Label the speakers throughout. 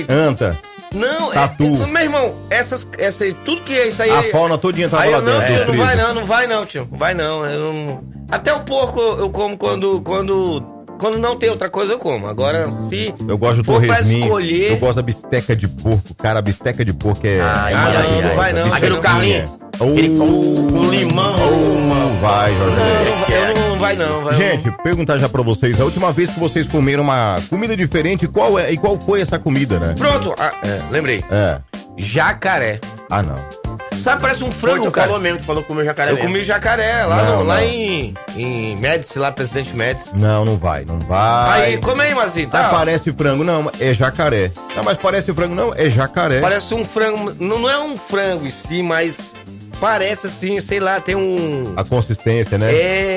Speaker 1: anta.
Speaker 2: Não,
Speaker 1: tatu.
Speaker 2: Meu irmão, tudo que é isso aí...
Speaker 1: A fauna todinha tava lá dentro.
Speaker 2: Não vai não, tio. Não vai não. Até o porco eu como quando não tem outra coisa eu como. Agora, se
Speaker 1: eu gosto do torresminho,
Speaker 2: escolher...
Speaker 1: eu gosto da bisteca de porco. Cara, a bisteca de porco é...
Speaker 2: não vai não.
Speaker 3: Aquele Carlinhos, ele com limão.
Speaker 1: Vai, Jorge.
Speaker 2: Não vai não.
Speaker 1: Gente, perguntar já pra vocês, a última vez que vocês comeram uma comida diferente, qual foi essa comida, né?
Speaker 2: Pronto, lembrei. Jacaré.
Speaker 1: Ah, não.
Speaker 2: Sabe, parece um frango,
Speaker 3: tu
Speaker 2: cara.
Speaker 3: falou mesmo, tu falou que comeu jacaré.
Speaker 2: Eu comi jacaré lá em Médici, lá, Presidente Médici.
Speaker 1: Não vai.
Speaker 2: Aí, come aí, Mazinho, tá?
Speaker 1: Parece frango, não, é jacaré. Não, mas parece frango, não, é jacaré.
Speaker 2: Parece um frango, não é um frango em si, mas parece assim, sei lá, tem
Speaker 1: a consistência, né?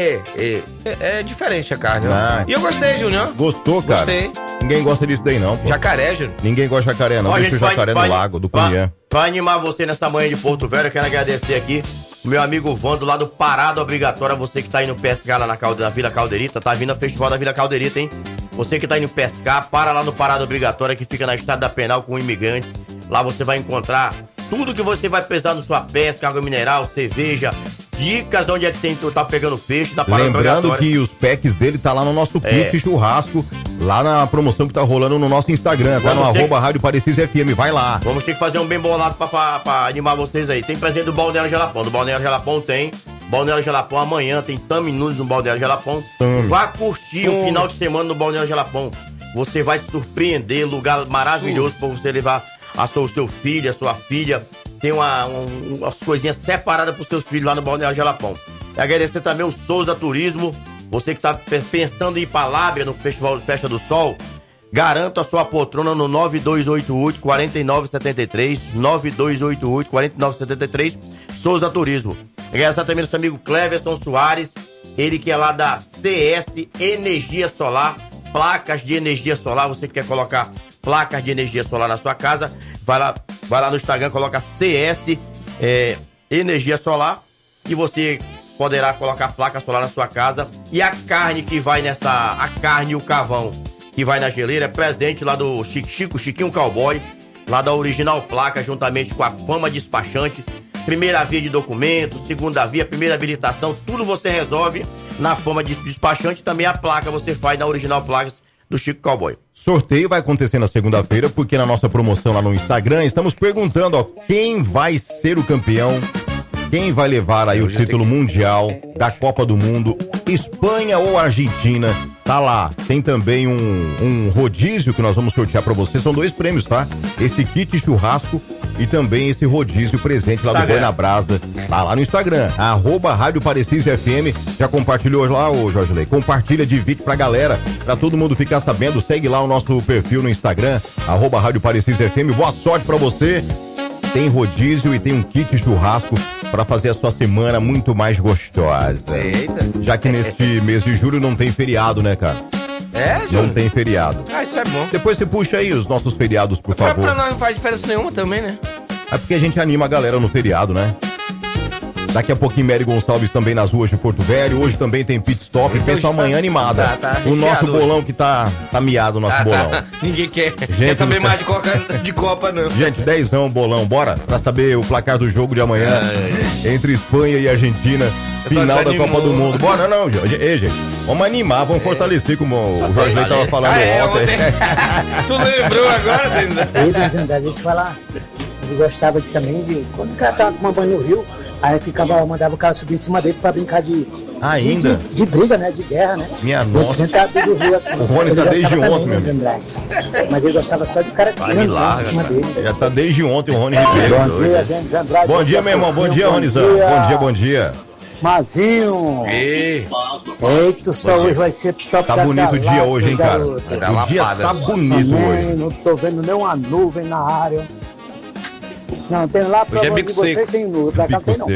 Speaker 2: É diferente a carne, ó. E eu gostei, Júnior.
Speaker 1: Gostou, cara?
Speaker 2: Gostei.
Speaker 1: Ninguém gosta disso daí, não, pô.
Speaker 2: Jacaré, Júnior.
Speaker 1: Ninguém gosta de jacaré, não. Deixa o jacaré no lago, do Cunhã.
Speaker 3: Pra animar você nessa manhã de Porto Velho, eu quero agradecer aqui o meu amigo Vando, lá do Parada Obrigatória. Você que tá indo pescar lá na Vila Caldeirita, tá vindo ao Festival da Vila Caldeirita, hein? Você que tá indo pescar, para lá no Parada Obrigatória, que fica na Estrada da Penal com imigrantes. Lá você vai encontrar tudo que você vai precisar na sua pesca, água mineral, cerveja, dicas onde é que tá pegando peixe da Parada
Speaker 1: Lembrando que os packs dele tá lá no nosso kit churrasco, lá na promoção que tá rolando no nosso Instagram, tá no @Rádio Parecis FM, vai lá.
Speaker 3: Vamos ter que fazer um bem bolado pra animar vocês aí. Tem presente do Balneário Jalapão, tem. Balneário Jalapão, amanhã tem Tami Nunes no Balneário Jalapão. Vá curtir o final de semana no Balneário Jalapão. Você vai se surpreender, lugar maravilhoso pra você levar o seu filho, a sua filha. Tem umas coisinhas separadas pros seus filhos lá no Balneário Jalapão. E agradecer também o Souza Turismo. Você que tá pensando em ir pra Lábrea no Festival de Festa do Sol, garanta a sua poltrona no 9288-4973, 9288-4973, Souza Turismo. Agradecer também nosso amigo Cleverson Soares, ele que é lá da CS Energia Solar, placas de energia solar. Você que quer colocar placas de energia solar na sua casa, vai lá no Instagram, coloca CS Energia Solar e você poderá colocar placa solar na sua casa. E a carne que vai a carne e o cavão que vai na geleira é presente lá do Chiquinho Cowboy, lá da Original Placa, juntamente com a Fama Despachante. Primeira via de documento, segunda via, primeira habilitação, tudo você resolve na Fama Despachante. Também a placa você faz na Original Placas do Chico Cowboy.
Speaker 1: Sorteio vai acontecer na segunda-feira, porque na nossa promoção lá no Instagram estamos perguntando, quem vai ser o campeão, quem vai levar aí o título mundial da Copa do Mundo, Espanha ou Argentina. Tá lá, tem também um rodízio que nós vamos sortear pra você, são 2 prêmios, tá? Esse kit churrasco e também esse rodízio presente lá do Boi na Brasa, tá lá no Instagram, @Rádio Parecis FM. Já compartilhou lá, ô Jorge Lei? Compartilha, divide pra galera, pra todo mundo ficar sabendo. Segue lá o nosso perfil no Instagram, @Rádio Parecis FM. Boa sorte pra você. Tem rodízio e tem um kit churrasco pra fazer a sua semana muito mais gostosa.
Speaker 2: Eita.
Speaker 1: Já que neste mês de julho não tem feriado, né, cara? Não tem feriado.
Speaker 2: Isso é bom.
Speaker 1: Depois você puxa aí os nossos feriados, por favor.
Speaker 2: Pra nós não faz diferença nenhuma também, né?
Speaker 1: É porque a gente anima a galera no feriado, né? Daqui a pouquinho, Mary Gonçalves também nas ruas de Porto Velho. Hoje também tem pit stop. Pessoal, amanhã animada. O nosso bolão que tá miado, o nosso bolão.
Speaker 2: Ninguém quer saber mais de Copa, não.
Speaker 1: Gente, 10ão bolão. Bora pra saber o placar do jogo de amanhã entre Espanha e Argentina. Final da Copa do Mundo. Bora, não, gente. Ei, gente. Vamos animar, vamos fortalecer, como o Jorge Lei tava falando ontem.
Speaker 2: Tu lembrou agora, Denizé?
Speaker 4: Deixa eu falar. Eu gostava também de... Quando o cara tava tomando banho no rio, aí mandava o cara subir em cima dele pra brincar de briga, né? De guerra, né?
Speaker 1: Minha nossa.
Speaker 4: Do rio, assim.
Speaker 1: O Rony tá desde ontem, meu amigo.
Speaker 4: Mas eu gostava só de cara em cima dele.
Speaker 1: Já tá desde ontem o Rony Ribeiro.
Speaker 4: Bom dia, gente. Andrade.
Speaker 1: Bom dia, meu irmão. Bom dia, Ronizão. Bom dia.
Speaker 4: Mazinho. Eita, o sol hoje vai ser top.
Speaker 1: Tá bonito o dia hoje, hein, cara? O dia tá bonito hoje.
Speaker 4: Não tô vendo nenhuma nuvem na área. Não, tem lá pra
Speaker 2: hoje é bico seco.
Speaker 4: Tem nuvem, pra cá tem não.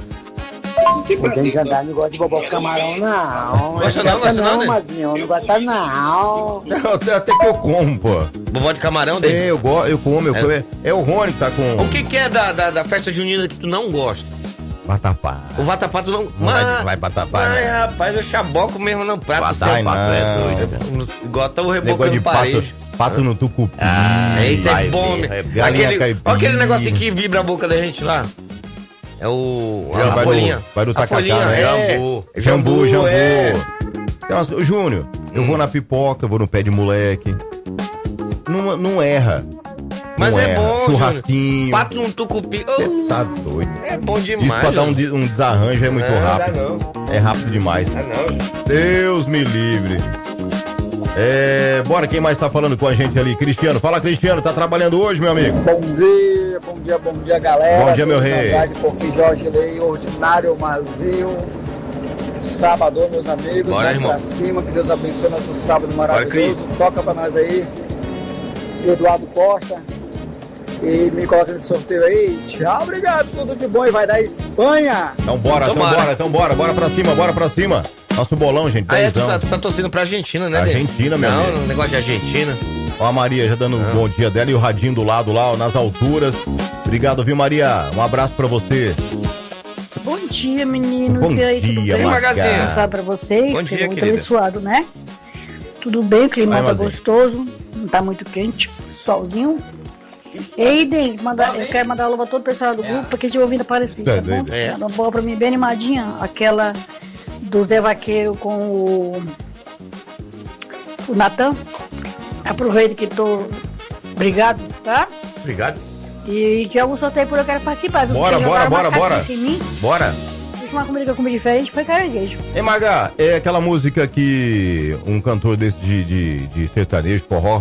Speaker 4: O Denis Andrade não gosta de bobó com camarão, não. Não, Mazinho, não gosta não.
Speaker 1: Até que eu como, pô.
Speaker 2: Bobó de camarão dele?
Speaker 1: Eu como. É o Rony que tá com...
Speaker 2: O que é da festa junina que tu não gosta?
Speaker 1: Vatapá.
Speaker 2: O vatapá tu não...
Speaker 1: Vai vatapá, né?
Speaker 2: Rapaz, eu chaboco mesmo no prato.
Speaker 1: Vatapá é doido.
Speaker 2: Igual tá o reboco no parede.
Speaker 1: Pato no tucupi.
Speaker 2: Eita, é bom, né? Olha aquele negocinho que vibra a boca da gente lá. É a folhinha.
Speaker 1: Vai do tacacá, né?
Speaker 2: Jambu.
Speaker 1: Então, Júnior, eu vou na pipoca, vou no pé de moleque. Não erra.
Speaker 2: Mas
Speaker 1: não
Speaker 2: é
Speaker 1: erra.
Speaker 2: bom,
Speaker 1: Churrasquinho.
Speaker 2: Pato no tucupi.
Speaker 1: Você tá doido.
Speaker 2: É bom demais.
Speaker 1: Isso pra dar um desarranjo é muito rápido.
Speaker 2: Não.
Speaker 1: É rápido demais.
Speaker 2: Não.
Speaker 1: Deus me livre. Bora, quem mais tá falando com a gente ali? Cristiano. Fala, Cristiano, tá trabalhando hoje, meu amigo?
Speaker 4: Bom dia, galera.
Speaker 1: Bom dia, meu rei.
Speaker 4: Porque Jorge Lei, ordinário, vazio. Sábado, meus amigos.
Speaker 2: Bora, irmão.
Speaker 4: Pra cima, que Deus abençoe nosso sábado maravilhoso. Toca pra nós aí. Eduardo Costa. E me coloca nesse sorteio aí. Tchau, obrigado, tudo de bom e vai dar Espanha.
Speaker 1: Então bora. Bora pra cima. Nosso bolão, gente, 10.
Speaker 2: Tu tá torcendo pra Argentina, né,
Speaker 1: Argentina, meu amigo.
Speaker 2: Não, negócio de Argentina.
Speaker 1: Ó a Maria já dando um bom dia dela e o radinho do lado lá, ó, nas alturas. Obrigado, viu, Maria? Um abraço pra você.
Speaker 5: Bom dia, meninos.
Speaker 1: Bom dia,
Speaker 2: Magazinha.
Speaker 5: Um salve pra vocês.
Speaker 2: Bom dia,
Speaker 5: muito
Speaker 2: querida.
Speaker 5: abençoado, né? Tudo bem, o clima tá
Speaker 1: Mazinha.
Speaker 5: gostoso. Não tá muito quente, solzinho. Ei, Denis, eu quero mandar uma alô pra todo o pessoal do grupo, porque tinha ouvido aparecer, tá bom? Manda uma boa pra mim, bem animadinha. Aquela do Zé Vaqueiro com o Natan. Aproveita que tô... Obrigado, tá?
Speaker 3: Obrigado.
Speaker 5: E que algum sorteio por eu quero participar. Viu?
Speaker 1: Bora.
Speaker 5: Em mim.
Speaker 1: Bora.
Speaker 5: Uma comida que eu comi diferente foi caranguejo.
Speaker 1: Ei, Maga, é aquela música que um cantor desse de sertanejo, forró,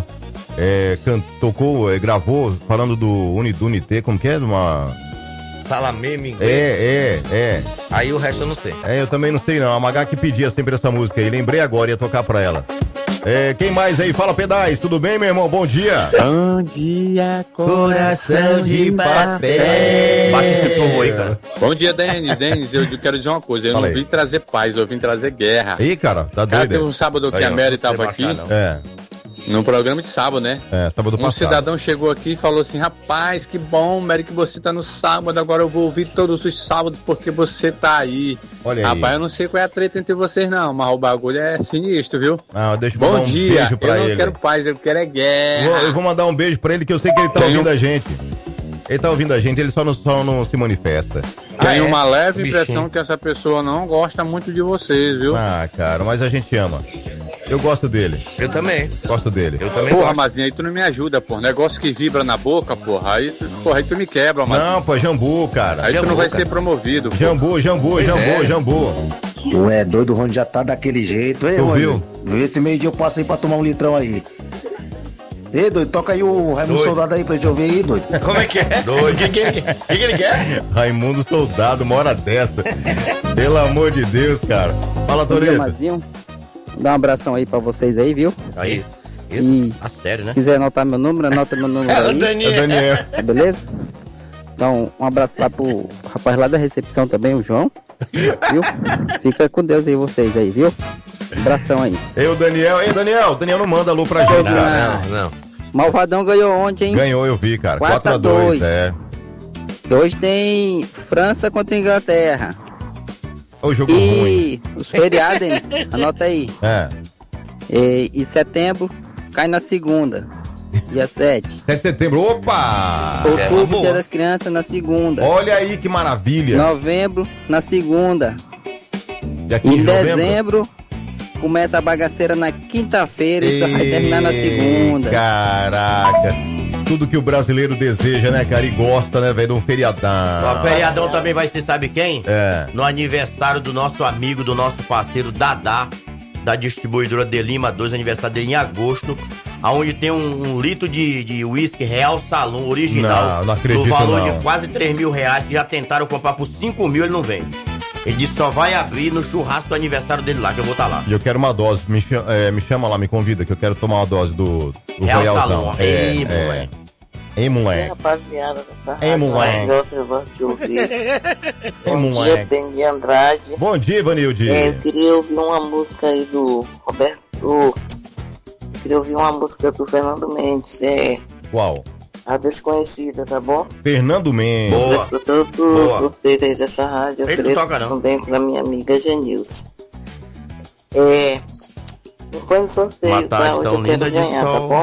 Speaker 1: gravou, falando do Unidunité, como que é?
Speaker 2: Salamê, inglês.
Speaker 1: É.
Speaker 2: Aí o resto eu não sei.
Speaker 1: Eu também não sei não, a Maga que pedia sempre essa música aí, lembrei agora, ia tocar pra ela. Quem mais aí? Fala, Pedais, tudo bem, meu irmão? Bom dia.
Speaker 6: Bom dia, coração de papel.
Speaker 3: Baixa esse tom aí, cara.
Speaker 6: Bom dia, Denis, eu quero dizer uma coisa, eu
Speaker 1: Fala
Speaker 6: não
Speaker 1: aí.
Speaker 6: vim trazer paz, eu vim trazer guerra.
Speaker 1: Ih, cara, tá
Speaker 6: Cara,
Speaker 1: doido.
Speaker 6: teve um sábado que a Mary tava aqui, num programa de sábado, né?
Speaker 1: Sábado
Speaker 6: Um
Speaker 1: passado.
Speaker 6: cidadão chegou aqui e falou assim: rapaz, que bom, Mary, que você tá no sábado, agora eu vou ouvir todos os sábados porque você tá aí.
Speaker 1: Olha aí.
Speaker 6: Rapaz, eu não sei qual é a treta entre vocês não, mas o bagulho é sinistro, viu?
Speaker 1: Deixa eu mandar
Speaker 6: Bom
Speaker 1: um
Speaker 6: dia,
Speaker 1: beijo pra
Speaker 6: eu
Speaker 1: ele.
Speaker 6: não quero paz, eu quero é guerra.
Speaker 1: Eu vou mandar um beijo pra ele, que eu sei que ele tá ouvindo a gente. Ele tá ouvindo a gente, ele só não se manifesta.
Speaker 6: Tenho uma leve
Speaker 2: Bichinho.
Speaker 6: impressão que essa pessoa não gosta muito de vocês, viu?
Speaker 1: Cara, mas a gente ama. Eu gosto dele.
Speaker 2: Eu também.
Speaker 1: Gosto dele.
Speaker 2: Eu também
Speaker 6: Porra,
Speaker 2: gosto.
Speaker 6: Mazinha, aí tu não me ajuda, porra. Negócio que vibra na boca, porra. Aí tu me quebra, Mazinha.
Speaker 1: Não, pô, é Jambu, cara.
Speaker 6: Aí tu
Speaker 2: Jambu,
Speaker 6: não vai
Speaker 2: cara.
Speaker 6: ser promovido. porra.
Speaker 1: Jambu.
Speaker 7: Tu é doido, o Rony já tá daquele jeito. Ei,
Speaker 1: Tu
Speaker 7: Rony,
Speaker 1: viu?
Speaker 7: Vê esse meio-dia eu passo aí pra tomar um litrão aí. Ei, doido, toca aí o Raimundo Soldado aí pra gente ouvir aí, doido.
Speaker 2: Como é que é? O que ele quer?
Speaker 1: Raimundo Soldado, uma hora dessa. Pelo amor de Deus, cara. Fala, Toreto.
Speaker 8: Mazinho, dá um abração aí pra vocês aí, viu?
Speaker 3: Aí,
Speaker 8: E
Speaker 3: isso. A sério, né?
Speaker 8: se quiser anotar meu número, anota meu número
Speaker 2: É o
Speaker 8: aí,
Speaker 2: Daniel.
Speaker 8: tá beleza? Então, um abraço lá pro rapaz lá da recepção também, o João, viu? Fica com Deus aí vocês aí, viu? Abração aí.
Speaker 1: Ei, o Daniel. Ei, Daniel. O Daniel não manda alô pra gente, cara.
Speaker 2: Não.
Speaker 8: Malvadão ganhou ontem, hein?
Speaker 1: Ganhou, eu vi, cara.
Speaker 8: 4-2.
Speaker 1: 4-2,
Speaker 8: Hoje tem França contra Inglaterra.
Speaker 1: O jogo ruim.
Speaker 8: E os feriados, anota aí. E setembro cai na segunda, dia 7.
Speaker 1: 7 de setembro. Opa!
Speaker 8: Outubro,
Speaker 2: boa.
Speaker 8: dia das crianças, na segunda.
Speaker 1: Olha aí que maravilha.
Speaker 8: Novembro, na segunda.
Speaker 1: Dia 15
Speaker 8: Em
Speaker 1: de novembro.
Speaker 8: dezembro, começa a bagaceira na quinta-feira e só vai terminar na segunda.
Speaker 1: Caraca. Tudo que o brasileiro deseja, né, cara? E gosta, né, velho? De um feriadão.
Speaker 3: O feriadão também vai ser, sabe quem? No aniversário do nosso amigo, do nosso parceiro Dadá, da distribuidora de Lima 2, aniversário dele em agosto, aonde tem um litro de uísque Real Salão original.
Speaker 1: Não acredito,
Speaker 3: no valor
Speaker 1: não.
Speaker 3: de quase 3 mil reais, que já tentaram comprar por 5 mil, ele não vende. Ele disse só vai abrir no churrasco do aniversário dele lá, que eu vou estar lá.
Speaker 1: E eu quero uma dose. Me chama lá, me convida, que eu quero tomar uma dose do
Speaker 3: Real
Speaker 1: Royalzão.
Speaker 3: Salão. Ei, moleque.
Speaker 1: Ei, moleque.
Speaker 9: Rapaziada dessa
Speaker 1: Ei,
Speaker 9: rádio
Speaker 1: moleque.
Speaker 9: maravilhosa que eu gosto de ouvir.
Speaker 1: Ei,
Speaker 9: Bom dia,
Speaker 1: moleque.
Speaker 9: Benny Andrade.
Speaker 1: Bom dia, Ivanilde.
Speaker 9: Eu queria ouvir uma música aí do Roberto. Eu queria ouvir uma música do Fernando Mendes.
Speaker 1: Qual?
Speaker 9: A Desconhecida, tá bom?
Speaker 1: Fernando Mendes.
Speaker 3: Boa.
Speaker 9: Pra todos vocês aí dessa rádio, eu
Speaker 3: Ele não
Speaker 9: ofereço
Speaker 3: toca, não.
Speaker 9: também pra minha amiga Genilson. Não foi no sorteio,
Speaker 3: Uma tarde
Speaker 9: tá? Hoje
Speaker 3: tão
Speaker 9: eu quero
Speaker 3: linda de
Speaker 9: ganhar, tá
Speaker 3: sol.
Speaker 9: bom?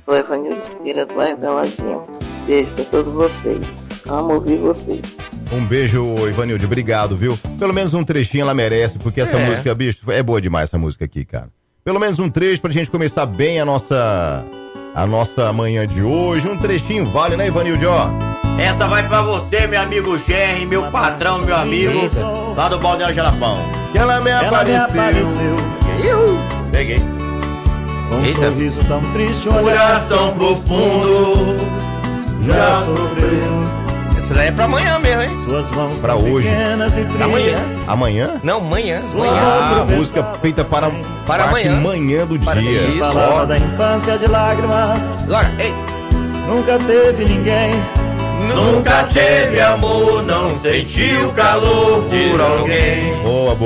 Speaker 9: Sou Evanildo Siqueira do bairro da Ladinha. Beijo pra todos vocês. Amo ouvir vocês.
Speaker 1: Um beijo, Ivanildo, obrigado, viu? Pelo menos um trechinho ela merece, porque essa música, bicho, é boa demais essa música aqui, cara. Pelo menos um trecho pra gente começar bem a nossa manhã de hoje. Um trechinho vale, né, Ivanildo? Ó.
Speaker 3: Essa vai pra você, meu amigo Gerry, meu patrão, meu amigo, lá do Balneário Jalapão.
Speaker 1: Que ela me apareceu.
Speaker 3: Peguei.
Speaker 10: Com um sorriso tão triste, um
Speaker 3: olhar tão profundo, já sofreu.
Speaker 2: Essa daí é pra amanhã mesmo, hein?
Speaker 10: Suas mãos
Speaker 1: pra hoje.
Speaker 2: Pra amanhã.
Speaker 1: Amanhã?
Speaker 2: Não, amanhã.
Speaker 1: A música feita para amanhã do dia.
Speaker 10: Palavra da infância de lágrimas.
Speaker 2: Agora, ei.
Speaker 10: Nunca teve ninguém.
Speaker 3: Nunca teve amor, não sentiu calor por alguém.
Speaker 1: Boa.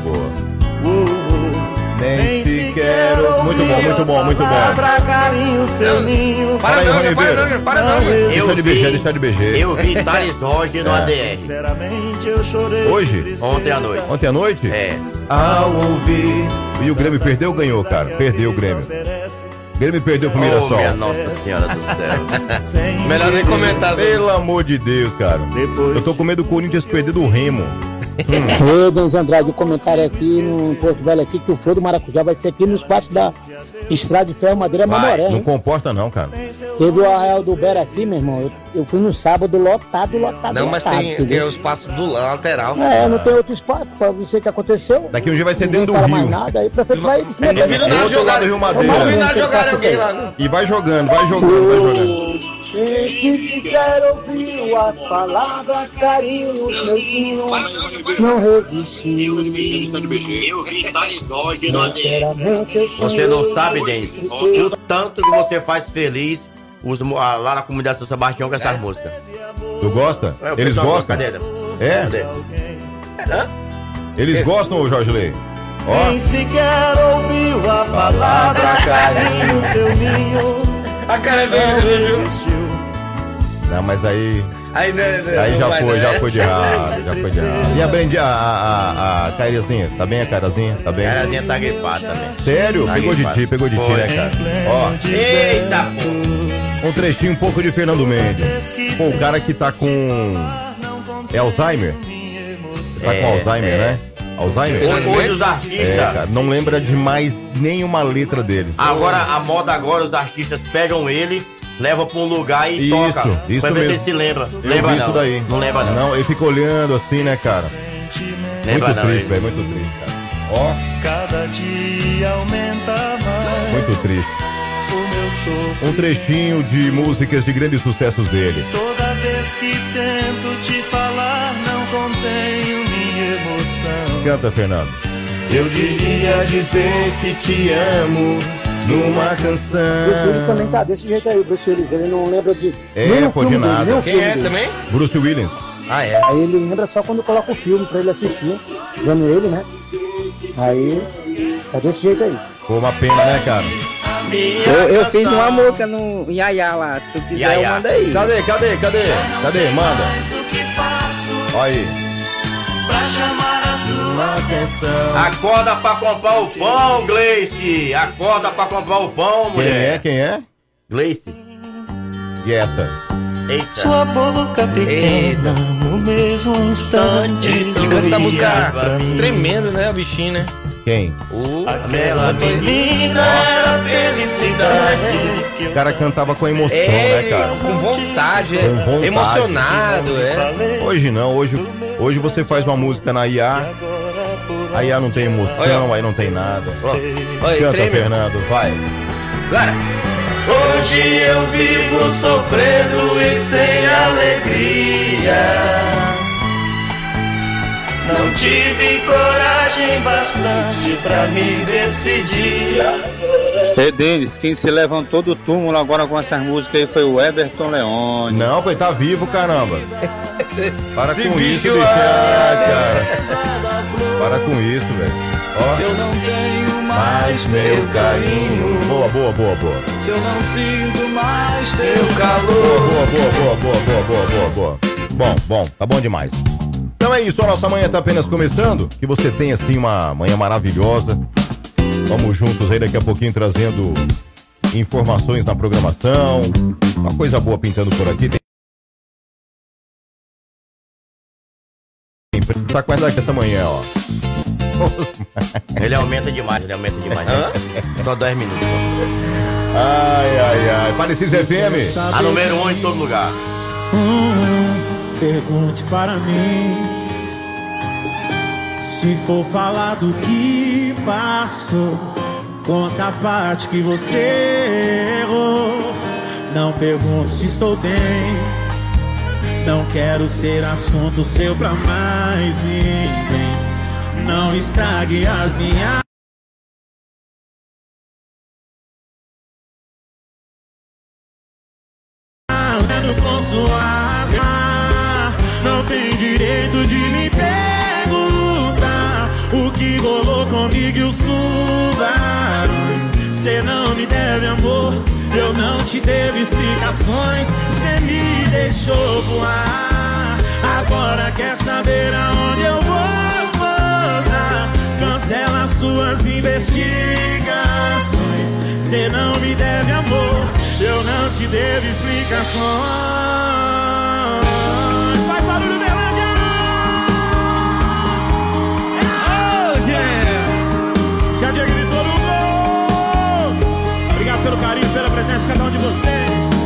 Speaker 1: Nem se quero. Muito bom.
Speaker 10: Carinho, seu ninho.
Speaker 2: Para não.
Speaker 1: Deixa de BG.
Speaker 3: Eu vi Thales Roger no ADR.
Speaker 10: Sinceramente, eu chorei.
Speaker 1: Hoje?
Speaker 3: Ontem à noite.
Speaker 1: É. Ao ouvir. E o Grêmio perdeu ou ganhou, cara? Perdeu o Grêmio. O Grêmio perdeu pro Mirassol.
Speaker 3: Minha Nossa Senhora do céu.
Speaker 2: Melhor nem comentar.
Speaker 1: Pelo amor de Deus, cara. Eu tô com medo do Corinthians perder do Remo.
Speaker 11: Oi, Denis Andrade, o comentário aqui no Porto Velho aqui, que o Flor do Maracujá vai ser aqui no espaço da Estrada de Ferro Madeira Mamoré.
Speaker 1: Não comporta não, cara.
Speaker 11: Teve o Arraial do Bera aqui, meu irmão, eu fui no sábado lotado.
Speaker 2: Não, mas tem o espaço do lateral.
Speaker 11: Não tem outro espaço pra você que aconteceu.
Speaker 1: Daqui um dia vai ser dentro do Rio.
Speaker 11: Mais nada, aí o prefeito vai
Speaker 1: do outro lado do Rio Madeira. E vai jogando.
Speaker 11: Se quer ouvir as palavras, carinho, meu filho, não resistiu.
Speaker 3: Eu vi Thales Roger no ADR. Você não sabe, Denis, o tanto que você faz feliz lá na comunidade São Sebastião com essas músicas.
Speaker 1: Tu gosta? Eles gostam? É? Eles gostam, Jorge Lei?
Speaker 10: Nem sequer ouviu a palavra, carinho, seu ninho.
Speaker 2: A cara é bem, viu?
Speaker 1: Não, mas aí já foi de errado. E a Cairazinha? Tá bem a Cairazinha? Tá bem?
Speaker 3: A Cairazinha tá gripada também.
Speaker 1: Sério?
Speaker 3: Tá
Speaker 1: pegou
Speaker 3: gripado.
Speaker 1: de ti, né, cara? Ó.
Speaker 3: Eita, pô.
Speaker 1: Um trechinho um pouco de Fernando Mendes. Pô, o cara que tá com Alzheimer. Tá com Alzheimer, né? Alzheimer?
Speaker 3: Hoje os artistas...
Speaker 1: cara, não lembra de mais nenhuma letra dele.
Speaker 3: Agora, a moda agora, os artistas pegam ele, levam pra um lugar e toca.
Speaker 1: Isso
Speaker 3: pra ver
Speaker 1: mesmo.
Speaker 3: se ele se lembra.
Speaker 1: Lembra não. Isso daí.
Speaker 3: Não lembra não.
Speaker 1: Não, ele fica olhando assim, né, cara?
Speaker 3: Lembra
Speaker 1: muito triste, velho, muito triste, cara. Ó.
Speaker 10: Cada dia aumenta mais.
Speaker 1: Muito triste.
Speaker 10: O meu sofrimento.
Speaker 1: Um trechinho de músicas de grandes sucessos dele.
Speaker 10: Toda vez que tento te falar, não contenho minha emoção.
Speaker 1: Canta, Fernando.
Speaker 10: Eu queria dizer que te amo numa canção.
Speaker 11: O Bruce também tá desse jeito aí, o Bruce Willis, ele não lembra de...
Speaker 1: Pô, de nada.
Speaker 2: Quem é também?
Speaker 1: Bruce Willis.
Speaker 2: Ah, é?
Speaker 11: Aí ele lembra só quando coloca o filme pra ele assistir, vendo ele, né? Aí, tá desse jeito aí.
Speaker 1: Pô, uma pena, né, cara?
Speaker 8: Eu fiz uma música no Yaya lá, se tu quiser eu mando aí.
Speaker 1: Cadê? Manda. Olha aí.
Speaker 10: Pra chamar a sua atenção.
Speaker 3: Acorda pra comprar o pão, Gleice. Acorda pra comprar o pão, mulher.
Speaker 1: Quem é?
Speaker 3: Gleice.
Speaker 1: E essa?
Speaker 3: Eita.
Speaker 10: Sua boca pequena no mesmo instante.
Speaker 2: Essa música tremendo, né, a bichinha, né?
Speaker 1: Quem?
Speaker 3: Aquela menina era felicidade.
Speaker 1: O cara cantava com emoção, né, cara?
Speaker 2: Com vontade,
Speaker 1: com vontade.
Speaker 2: Emocionado,
Speaker 1: Hoje não, hoje você faz uma música na IA, a IA não tem emoção, aí não tem nada. Canta, Fernando, vai.
Speaker 2: Cara,
Speaker 10: hoje eu vivo sofrendo e sem alegria. Não tive coragem bastante pra me decidir.
Speaker 6: Denis, quem se levantou do túmulo agora com essas músicas aí foi o Everton Leone.
Speaker 1: Não, foi, tá vivo, caramba. Para
Speaker 2: Esse
Speaker 1: com
Speaker 2: bicho
Speaker 1: isso, bicho, cara. Para com isso, velho. Ó.
Speaker 10: Se eu não tenho mais meu carinho.
Speaker 1: Boa.
Speaker 10: Se eu não sinto mais teu calor.
Speaker 1: Boa. Bom, tá bom demais. Então é isso, a nossa manhã tá apenas começando. Que você tenha, assim, uma manhã maravilhosa. Vamos juntos aí daqui a pouquinho trazendo informações na programação. Uma coisa boa pintando por aqui. Tá com essa manhã, ó.
Speaker 3: Ele aumenta demais. Só 10 minutos.
Speaker 1: Ai. Parecis FM.
Speaker 3: A número 1 em todo lugar.
Speaker 10: Pergunte para mim. Se for falar do que passou, conta a parte que você errou. Não pergunte se estou bem. Não quero ser assunto seu pra mais ninguém. Não estrague as minhas. Com suas não tem direito de me perguntar o que rolou comigo e os tubarões. Cê não me deve amor, eu não te devo explicações. Cê me deixou voar, agora quer saber aonde eu vou voltar. Cancela suas investigações. Cê não me deve amor, eu não te devo explicações. Faz barulho, Berlândia! Oh, yeah! Já gritou no gol! Obrigado pelo carinho, pela presença de cada um de vocês.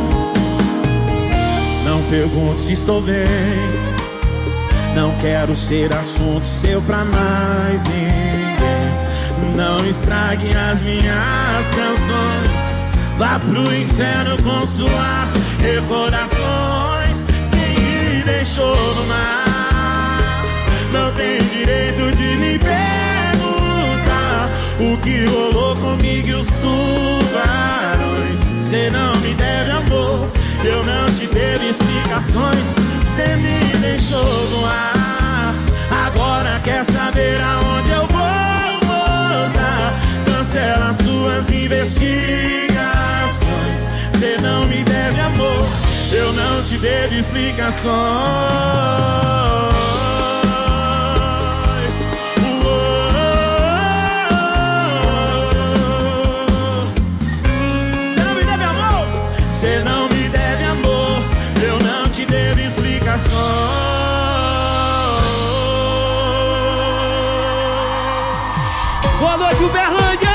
Speaker 10: Não pergunte se estou bem. Não quero ser assunto seu pra mais ninguém. Não estrague as minhas canções. Vá pro inferno com suas recordações. Quem me deixou no mar não tem direito de me perguntar o que rolou comigo e os tubarões. Cê não me deve amor, eu não te devo explicações. Cê me deixou no ar, agora quer saber aonde eu vou voltar. Cancela suas investigações. Cê não me deve amor, eu não te devo explicações. Cê não me deve amor, cê não me deve amor, eu não te devo explicações. Boa noite, Uberlândia!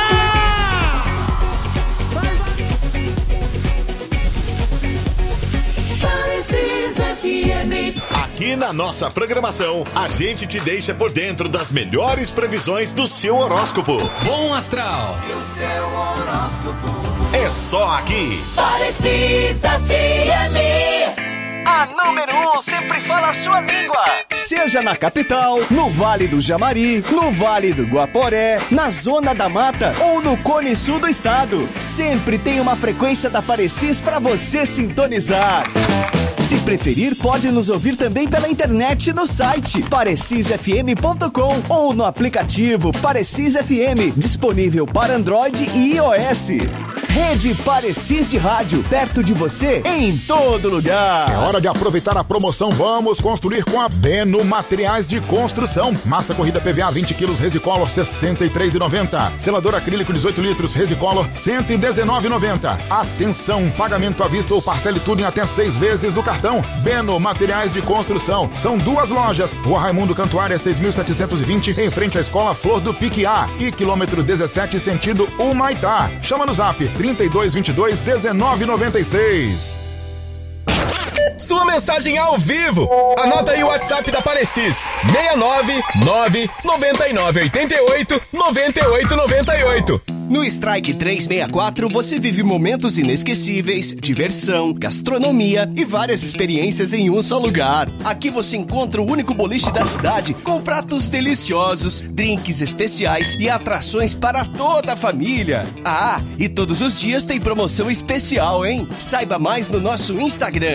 Speaker 12: Aqui na nossa programação, a gente te deixa por dentro das melhores previsões do seu horóscopo.
Speaker 13: Bom astral.
Speaker 12: E o seu horóscopo é só aqui.
Speaker 14: Parecis FM.
Speaker 15: A número 1 sempre fala a sua língua. Seja na capital, no Vale do Jamari, no Vale do Guaporé, na Zona da Mata ou no Cone Sul do estado. Sempre tem uma frequência da Parecis para você sintonizar. Se preferir, pode nos ouvir também pela internet no site parecisfm.com ou no aplicativo Parecis FM, disponível para Android e iOS. Rede Parecis de Rádio, perto de você, em todo lugar.
Speaker 16: É hora de aproveitar a promoção Vamos Construir com a Beno Materiais de Construção. Massa corrida PVA 20 kg Resicolor R$ 63,90. Selador acrílico 18 litros Resicolor R$ 119,90. Atenção, pagamento à vista ou parcele tudo em até 6 vezes do cartão. Beno Materiais de Construção. São 2 lojas. Rua Raimundo Cantuária 6.720, em frente à Escola Flor do Piquiá. E quilômetro 17, sentido Humaitá. Chama no zap 3222-1996.
Speaker 13: Sua mensagem ao vivo. Anota aí o WhatsApp da Parecis: 699-9988-9898.
Speaker 15: No Strike 364 você vive momentos inesquecíveis, diversão, gastronomia e várias experiências em um só lugar. Aqui você encontra o único boliche da cidade com pratos deliciosos, drinks especiais e atrações para toda a família. Ah, e todos os dias tem promoção especial, hein? Saiba mais no nosso Instagram,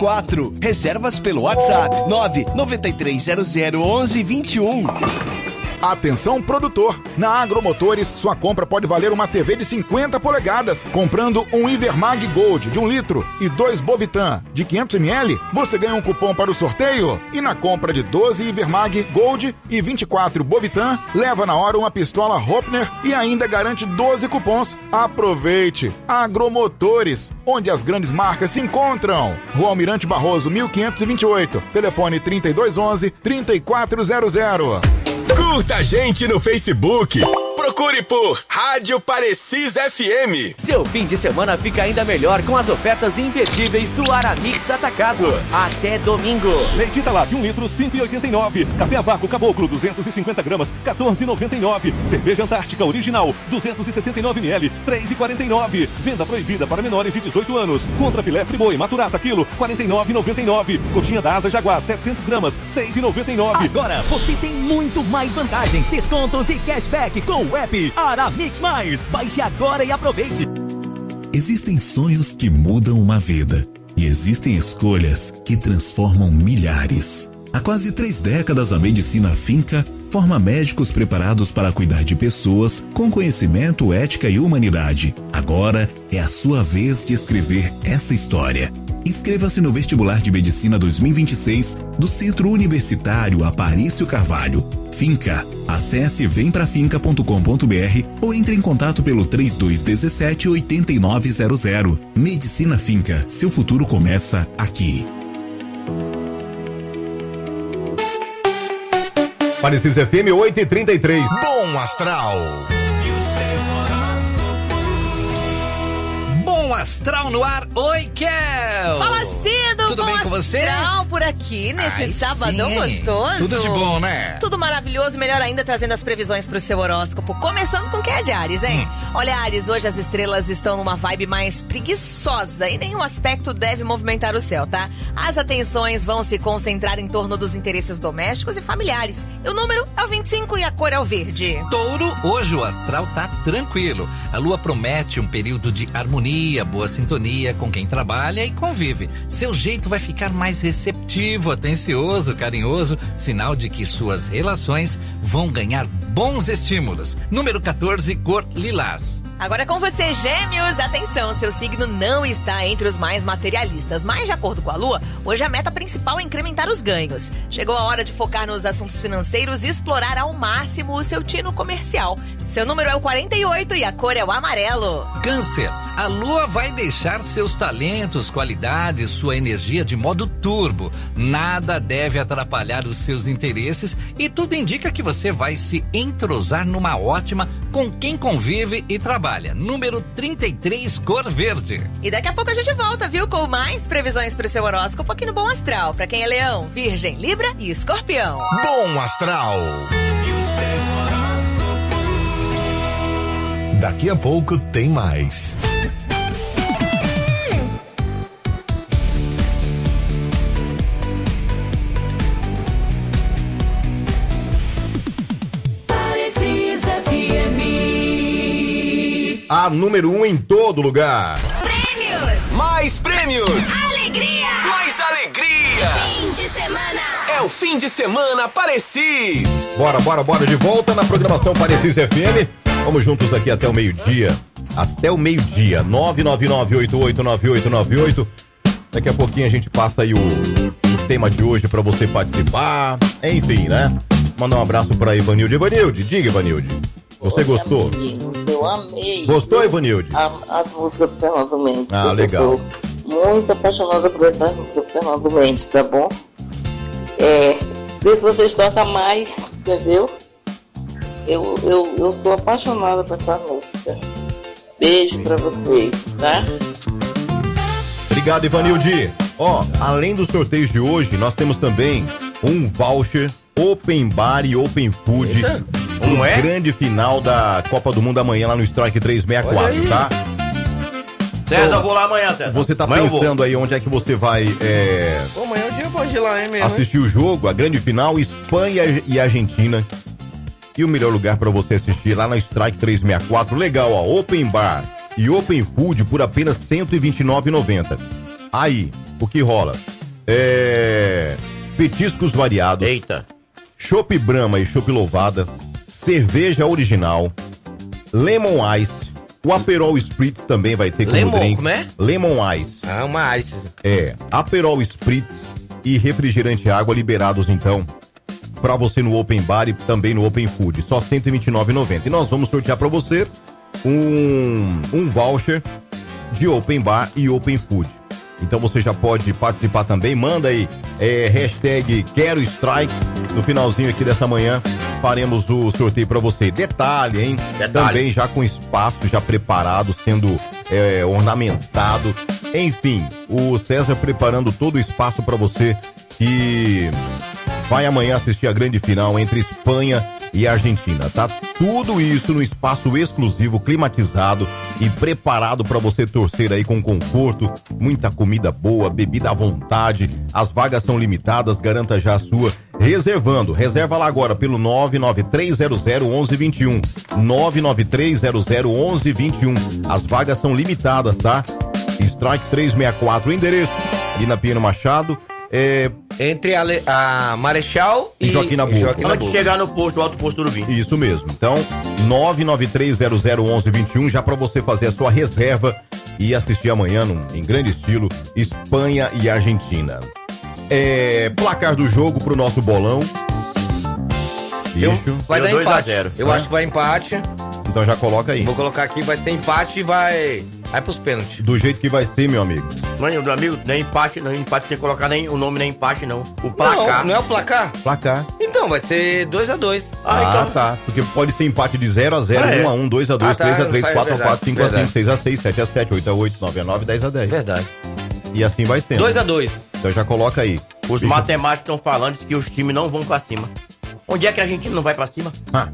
Speaker 15: @strike364. Reservas pelo WhatsApp 993001121.
Speaker 16: Atenção, produtor! Na Agromotores, sua compra pode valer uma TV de 50 polegadas. Comprando um Ivermag Gold de 1 litro e 2 Bovitan de 500 ml, você ganha um cupom para o sorteio. E na compra de 12 Ivermag Gold e 24 Bovitan, leva na hora uma pistola Hopner e ainda garante 12 cupons. Aproveite! Agromotores, onde as grandes marcas se encontram. Rua Almirante Barroso, 1528. Telefone 3211-3400.
Speaker 13: Curta a gente no Facebook. Procure por Rádio Parecis FM.
Speaker 17: Seu fim de semana fica ainda melhor com as ofertas imperdíveis do Aramix Atacado. Até domingo.
Speaker 18: Leite Italá de 1 litro, 5,89. Café a vácuo Caboclo, 250 gramas, 14,99. Cerveja Antártica Original, 269 ml, 3,49. Venda proibida para menores de 18 anos. Contra filé Friboi Maturata quilo, 49,99. Coxinha da Asa Jaguar, 700 gramas, 6,99.
Speaker 17: Agora você tem muito mais vantagens, descontos e cashback com o app Aramix Mais. Baixe agora e aproveite.
Speaker 19: Existem sonhos que mudam uma vida e existem escolhas que transformam milhares. Há quase 3 décadas, a Medicina Finca forma médicos preparados para cuidar de pessoas com conhecimento, ética e humanidade. Agora é a sua vez de escrever essa história. Inscreva-se no Vestibular de Medicina 2026 do Centro Universitário Aparício Carvalho. Finca. Acesse vemprafinca.com.br ou entre em contato pelo 3217-8900. Medicina Finca. Seu futuro começa aqui.
Speaker 1: Parecis FM 8h33.
Speaker 12: Bom Astral.
Speaker 20: Bom Astral no ar. Oi, Kel!
Speaker 21: Fala cedo!
Speaker 20: Tudo bem com você?
Speaker 21: Astral por aqui, nesse sabadão gostoso.
Speaker 20: Tudo de bom, né?
Speaker 21: Tudo maravilhoso, melhor ainda trazendo as previsões pro seu horóscopo. Começando com quem é de Áries, hein? Olha, Áries, hoje as estrelas estão numa vibe mais preguiçosa e nenhum aspecto deve movimentar o céu, tá? As atenções vão se concentrar em torno dos interesses domésticos e familiares. E o número é o 25 e a cor é o verde.
Speaker 20: Touro, hoje o astral tá tranquilo. A lua promete um período de harmonia, boa sintonia com quem trabalha e convive. Seu jeito vai ficar mais receptivo, atencioso, carinhoso, sinal de que suas relações vão ganhar bons estímulos. Número 14, cor lilás.
Speaker 21: Agora com você, Gêmeos, atenção, seu signo não está entre os mais materialistas, mas de acordo com a Lua, hoje a meta principal é incrementar os ganhos. Chegou a hora de focar nos assuntos financeiros e explorar ao máximo o seu tino comercial. Seu número é o 48 e a cor é o amarelo.
Speaker 20: Câncer, a Lua vai deixar seus talentos, qualidades, sua energia de modo turbo. Nada deve atrapalhar os seus interesses e tudo indica que você vai se entrosar numa ótima com quem convive e trabalha. Número 33, cor verde.
Speaker 21: E daqui a pouco a gente volta, viu? Com mais previsões pro seu horóscopo aqui no Bom Astral. Pra quem é Leão, Virgem, Libra e Escorpião.
Speaker 12: Bom Astral. E o seu horóscopo. Daqui a pouco tem mais.
Speaker 1: A número 1 em todo lugar.
Speaker 21: Prêmios!
Speaker 13: Mais prêmios!
Speaker 21: Alegria!
Speaker 13: Mais alegria!
Speaker 21: Fim de semana!
Speaker 13: É o fim de semana Parecis!
Speaker 1: Bora de volta na programação Parecis FM. Vamos juntos daqui até o meio-dia. Até o meio-dia, 999889898. Daqui a pouquinho a gente passa aí o tema de hoje pra você participar. Enfim, né? Mandar um abraço pra Ivanilde. Ivanilde, diga, Ivanilde. Você gostou?
Speaker 9: Eu amei.
Speaker 1: Gostou, Ivanilde?
Speaker 9: As músicas do Fernando Mendes.
Speaker 1: Ah, legal.
Speaker 9: Eu sou muito apaixonada por essas músicas do Fernando Mendes, tá bom? Vê se vocês tocam mais, entendeu? Eu sou apaixonada por essa música. Beijo pra vocês, tá?
Speaker 1: Obrigado, Ivanilde. Ó, além dos sorteios de hoje, nós temos também um voucher Open Bar e Open Food. No grande final da Copa do Mundo amanhã lá no Strike 364, tá?
Speaker 3: César, eu vou lá amanhã, César.
Speaker 1: Você tá pensando aí onde é que você vai
Speaker 2: Pô, amanhã é o dia eu vou de lá, hein, mesmo?
Speaker 1: assistir o jogo, a grande final, Espanha e Argentina. E o melhor lugar pra você assistir lá na Strike 364. Legal, ó, Open Bar e Open Food por apenas R$ 129,90. Aí, o que rola? Petiscos variados.
Speaker 3: Eita.
Speaker 1: Chopp Brahma e Chopp Louvada, cerveja original, Lemon Ice, o Aperol Spritz também vai ter como
Speaker 2: Lemon,
Speaker 1: drink.
Speaker 2: como é?
Speaker 1: Lemon Ice.
Speaker 2: Ah, uma Ice.
Speaker 1: Aperol Spritz e refrigerante água liberados então pra você no Open Bar e também no Open Food, só R$ 129,90. E nós vamos sortear pra você um voucher de Open Bar e Open Food. Então você já pode participar também, manda aí hashtag Quero Strike, no finalzinho aqui dessa manhã faremos o sorteio pra você. Detalhe, hein? Também já com espaço já preparado, sendo ornamentado. Enfim, o César preparando todo o espaço pra você que vai amanhã assistir a grande final entre Espanha e Argentina, tá? Tudo isso no espaço exclusivo, climatizado e preparado para você torcer aí com conforto, muita comida boa, bebida à vontade. As vagas são limitadas, garanta já a sua reservando. Reserva lá agora pelo 993001121. 993001121. As vagas são limitadas, tá? Strike 364, o endereço ali na Pinheiro Machado.
Speaker 2: Entre a Marechal e
Speaker 1: Joaquim Nabuco.
Speaker 3: Antes de chegar no posto, o Alto Posto Urubim.
Speaker 1: Isso mesmo. Então, 993001121, já pra você fazer a sua reserva e assistir amanhã em grande estilo, Espanha e Argentina. Placar do jogo pro nosso bolão.
Speaker 2: Vai dar empate. Eu acho que vai empate.
Speaker 1: Então já coloca aí.
Speaker 2: Vou colocar aqui, vai ser empate e vai pros pênaltis.
Speaker 1: Do jeito que vai ser, meu amigo.
Speaker 3: Mano, meu amigo, não é empate, não. Empate tem que colocar nem o nome, nem empate, não. O placar.
Speaker 2: Não é o placar?
Speaker 1: Placar.
Speaker 2: Então, vai ser 2-2.
Speaker 1: Então. Tá. Porque pode ser empate de 0-0, 1-1, 2-2, 3-3, 4-4, 5-5, 6-6, 7-7, 8-8, 9-9, 10-10.
Speaker 2: Verdade.
Speaker 1: E assim vai sendo.
Speaker 2: 2-2.
Speaker 1: Então já coloca aí.
Speaker 3: Os matemáticos estão falando que os times não vão pra cima. Onde é que a Argentina não vai pra cima?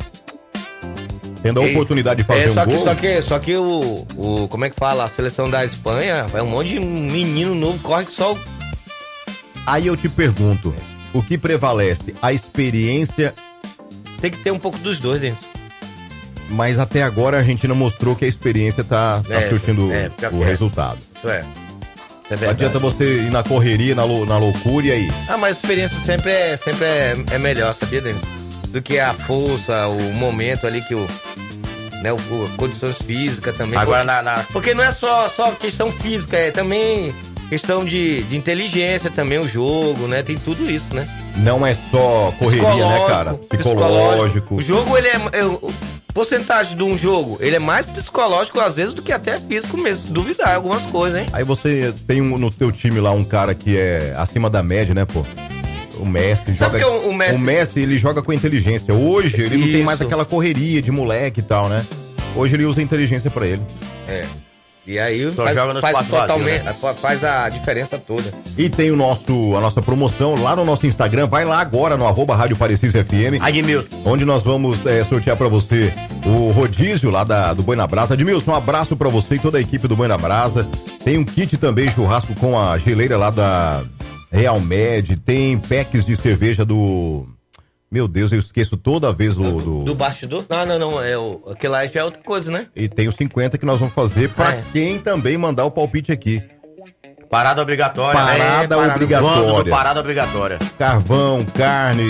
Speaker 1: Tendo a oportunidade de fazer um gol.
Speaker 2: Só que o como é que fala? A seleção da Espanha vai um monte de menino novo, corre que só.
Speaker 1: Aí eu te pergunto, o que prevalece? A experiência?
Speaker 2: Tem que ter um pouco dos dois dentro.
Speaker 1: Mas até agora a Argentina mostrou que a experiência tá surtindo o resultado.
Speaker 2: Isso é.
Speaker 1: Não adianta você ir na correria, na loucura e aí.
Speaker 2: Mas a experiência sempre é melhor, sabia, Denis? Do que a força, o momento ali que condições físicas também.
Speaker 3: Agora
Speaker 2: porque não é só questão física, é também questão de inteligência também, o jogo, né? Tem tudo isso, né?
Speaker 1: Não é só correria, né, cara? Psicológico.
Speaker 2: O jogo, ele porcentagem de um jogo, ele é mais psicológico às vezes do que até físico mesmo, se duvidar algumas coisas, hein?
Speaker 1: Aí você tem no teu time lá um cara que é acima da média, né, pô? O Messi joga. O Messi, ele joga com inteligência. Hoje ele não tem mais aquela correria de moleque e tal, né? Hoje ele usa a inteligência pra ele.
Speaker 2: E aí faz a diferença toda.
Speaker 1: E tem a nossa promoção lá no nosso Instagram. Vai lá agora no @Rádio Parecis FM.
Speaker 3: Admilson.
Speaker 1: Onde nós vamos sortear pra você o rodízio lá do Boi na Brasa. Admilson, um abraço pra você e toda a equipe do Boi na Brasa. Tem um kit também, churrasco com a geleira lá da Real Med. Tem packs de cerveja do... Meu Deus, eu esqueço toda vez
Speaker 2: do bastidor? Não. Aquele lá já é outra coisa, né?
Speaker 1: E tem os 50 que nós vamos fazer pra quem também mandar o palpite aqui.
Speaker 3: Parada obrigatória.
Speaker 1: Parada obrigatória.
Speaker 3: Parada obrigatória.
Speaker 1: Carvão, carne,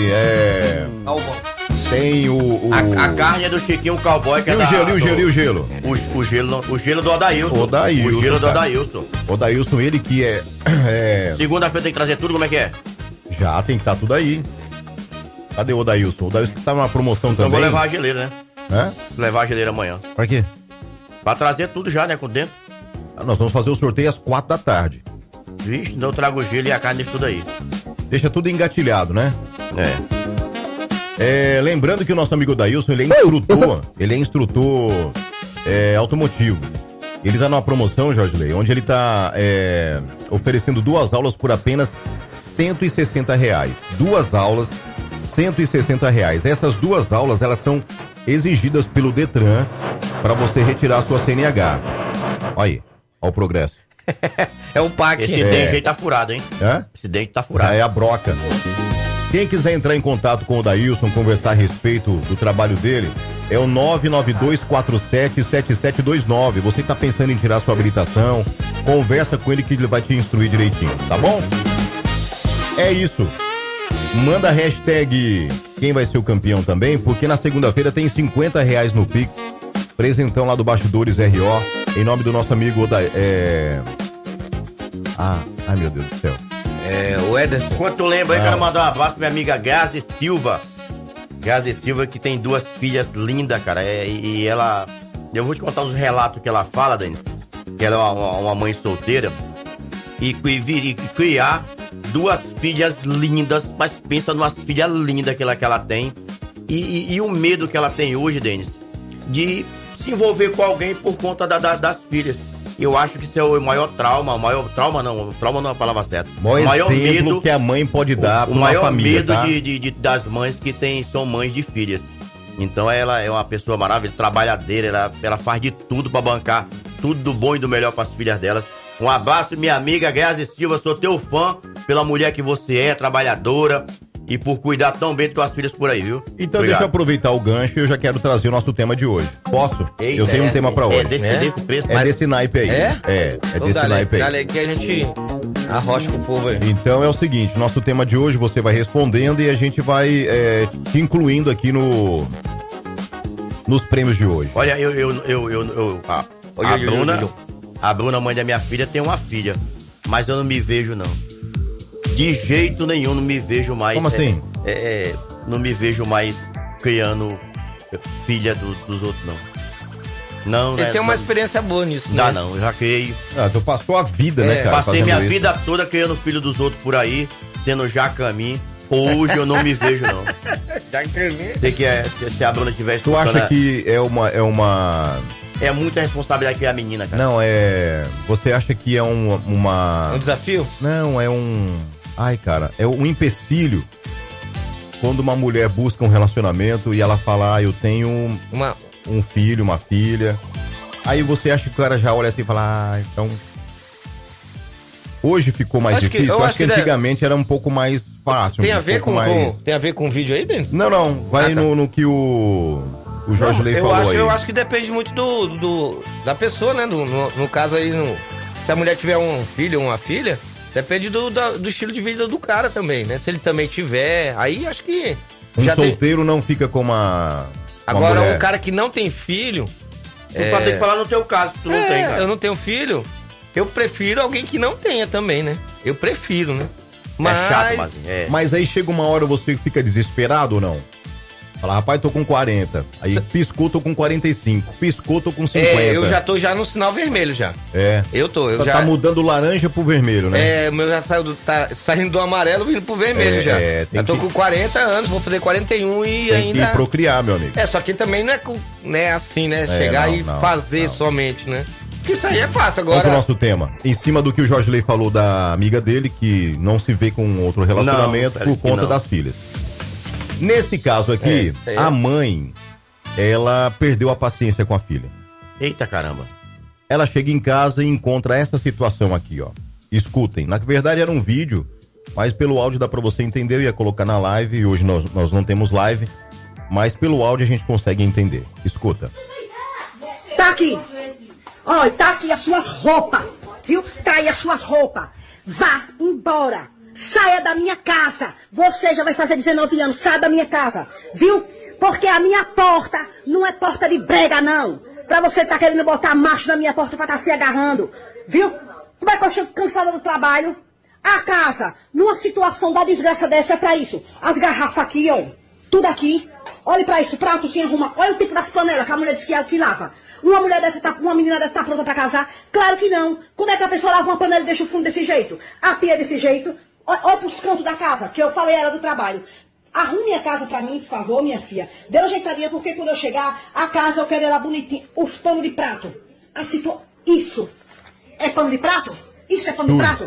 Speaker 1: tem
Speaker 3: A carne é do Chiquinho Cowboy. Que
Speaker 1: e o gelo?
Speaker 3: O gelo do Odailson. O gelo do Odailson.
Speaker 1: Odailson, ele que é...
Speaker 3: Segunda-feira tem que trazer tudo, como é que é?
Speaker 1: Já, tem que estar tudo aí. Cadê o Odailson? O Odailson tá numa promoção
Speaker 3: então
Speaker 1: também.
Speaker 3: Vou levar a geleira, né? Levar a geleira amanhã.
Speaker 1: Pra quê?
Speaker 3: Pra trazer tudo já, né? Com dentro.
Speaker 1: Nós vamos fazer o sorteio às 4 da tarde.
Speaker 3: Vixe, então eu trago o gelo e a carne de tudo aí.
Speaker 1: Deixa tudo engatilhado, né? Lembrando que o nosso amigo Odailson, ele é instrutor automotivo. Ele tá numa promoção, Jorge Lei, onde ele tá oferecendo 2 aulas por apenas R$160. 2 aulas, R$160. Essas 2 aulas, elas são exigidas pelo Detran para você retirar a sua CNH. Olha aí, olha o progresso.
Speaker 2: É o PAC.
Speaker 3: Esse dente aí tá furado, hein? Esse dente tá furado.
Speaker 1: É a broca. Quem quiser entrar em contato com o Odailson, conversar a respeito do trabalho dele, é o 992477729. Você que tá pensando em tirar sua habilitação, conversa com ele que ele vai te instruir direitinho, tá bom? É isso. Manda a hashtag quem vai ser o campeão também, porque na segunda-feira tem R$50 no Pix. Presentão lá do Bastidores RO, em nome do nosso amigo ai meu Deus do céu.
Speaker 3: O Ederson. Enquanto tu lembra aí, quero mandar um abraço pra minha amiga Gazi Silva. Gazi Silva, que tem 2 filhas lindas, cara. E ela... Eu vou te contar os relatos que ela fala, Dani. Que ela é uma mãe solteira. E criar 2 filhas lindas. Mas pensa numas filhas lindas que ela tem. E o medo que ela tem hoje, Denis, de se envolver com alguém por conta das filhas. Eu acho que isso é o maior trauma. Trauma não é a palavra certa.
Speaker 1: O maior medo que a mãe pode dar para uma família. O maior
Speaker 3: medo das mães que são mães de filhas. Então ela é uma pessoa maravilhosa, trabalhadeira, ela faz de tudo para bancar tudo do bom e do melhor para as filhas delas. Um abraço, minha amiga Grazi Silva, sou teu fã pela mulher que você é, trabalhadora. E por cuidar tão bem de tuas filhas por aí, viu?
Speaker 1: Então Obrigado. Deixa eu aproveitar o gancho e eu já quero trazer o nosso tema de hoje. Posso?
Speaker 3: Eita,
Speaker 1: eu tenho um tema pra hoje.
Speaker 3: Desse preço.
Speaker 1: Desse naipe aí. É
Speaker 2: então
Speaker 1: desse naipe aí.
Speaker 2: Dale aí que a gente arrocha com o povo aí.
Speaker 1: Então é o seguinte, nosso tema de hoje você vai respondendo e a gente vai te incluindo aqui nos prêmios de hoje.
Speaker 3: Olha, a Bruna, mãe da minha filha, tem uma filha, mas eu não me vejo não. De jeito nenhum, não me vejo mais.
Speaker 1: Como assim?
Speaker 3: Não me vejo mais criando filha dos outros, não. Não,
Speaker 2: Ele tem uma experiência boa nisso, né?
Speaker 3: Não, eu já criei.
Speaker 1: Tu passou a vida, né, cara?
Speaker 3: Passei minha vida toda criando filho dos outros por aí, sendo Jacamin. Hoje eu não me vejo, não.
Speaker 2: Jacamin?
Speaker 3: Sei que se a Bruna tivesse.
Speaker 1: Tu acha que é uma...
Speaker 3: É muita responsabilidade que é a menina, cara.
Speaker 1: Não, você acha que é um
Speaker 2: desafio?
Speaker 1: Não, é um... Ai, cara, é um empecilho quando uma mulher busca um relacionamento e ela fala, eu tenho um filho, uma filha. Aí você acha que o cara já olha assim e fala, então... Hoje ficou mais difícil? Eu acho que antigamente era um pouco mais fácil.
Speaker 2: Tem a ver com o vídeo aí, Denis?
Speaker 1: Não, vai no que o Jorge Lei falou aí.
Speaker 2: Eu acho que depende muito da pessoa, né? No caso aí, se a mulher tiver um filho ou uma filha... Depende do estilo de vida do cara também, né? Se ele também tiver, aí acho que...
Speaker 1: solteiro não fica com uma
Speaker 2: Agora,
Speaker 1: mulher.
Speaker 2: um cara que não tem filho...
Speaker 3: Tu pode ter que falar no teu caso, tu não tem, cara.
Speaker 2: Eu não tenho filho, eu prefiro alguém que não tenha também, né? Eu prefiro, né?
Speaker 3: É chato, mas...
Speaker 1: Mas aí chega uma hora você fica desesperado ou não? Fala, rapaz, tô com 40. Aí piscou, tô com 45. Piscou, tô com 50.
Speaker 2: Eu já tô no sinal vermelho já. Eu
Speaker 1: tá mudando laranja pro vermelho, né?
Speaker 2: O meu já tá saindo do amarelo vindo pro vermelho já. Eu tô com 40 anos, vou fazer 41 e
Speaker 1: tem
Speaker 2: ainda...
Speaker 1: que procriar, meu amigo.
Speaker 2: Só que também não é assim, né? Chegar e fazer somente, né? Porque isso aí é fácil agora.
Speaker 1: Vamos pro nosso tema. Em cima do que o Jorge Lei falou da amiga dele, que não se vê com outro relacionamento por conta das filhas. Nesse caso aqui, a mãe, ela perdeu a paciência com a filha.
Speaker 3: Eita caramba.
Speaker 1: Ela chega em casa e encontra essa situação aqui, ó. Escutem. Na verdade era um vídeo, mas pelo áudio dá pra você entender. Eu ia colocar na live, e hoje nós não temos live, mas pelo áudio a gente consegue entender. Escuta.
Speaker 4: Tá aqui. Olha, tá aqui as suas roupas, viu? Tá aí as suas roupas. Vá embora. Saia da minha casa. Você já vai fazer 19 anos. Saia da minha casa. Viu? Porque a minha porta não é porta de brega, não. Pra você tá querendo botar macho na minha porta pra tá se agarrando. Viu? Como é que eu chego cansada do trabalho? A casa, numa situação da desgraça dessa, é pra isso. As garrafas aqui, ó. Tudo aqui. Olhe pra isso. Prato sem arrumar. Olha o tipo das panelas que a mulher disse que ela que lava. Uma menina dessa tá pronta pra casar? Claro que não. Como é que a pessoa lava uma panela e deixa o fundo desse jeito? A pia desse jeito? Olha pros cantos da casa, que eu falei era do trabalho. Arrume a casa pra mim, por favor, minha filha. Dê uma ajeitadinha, porque quando eu chegar, a casa eu quero ela bonitinha. Os panos de prato. Isso. É pano de prato? Isso é pano de prato?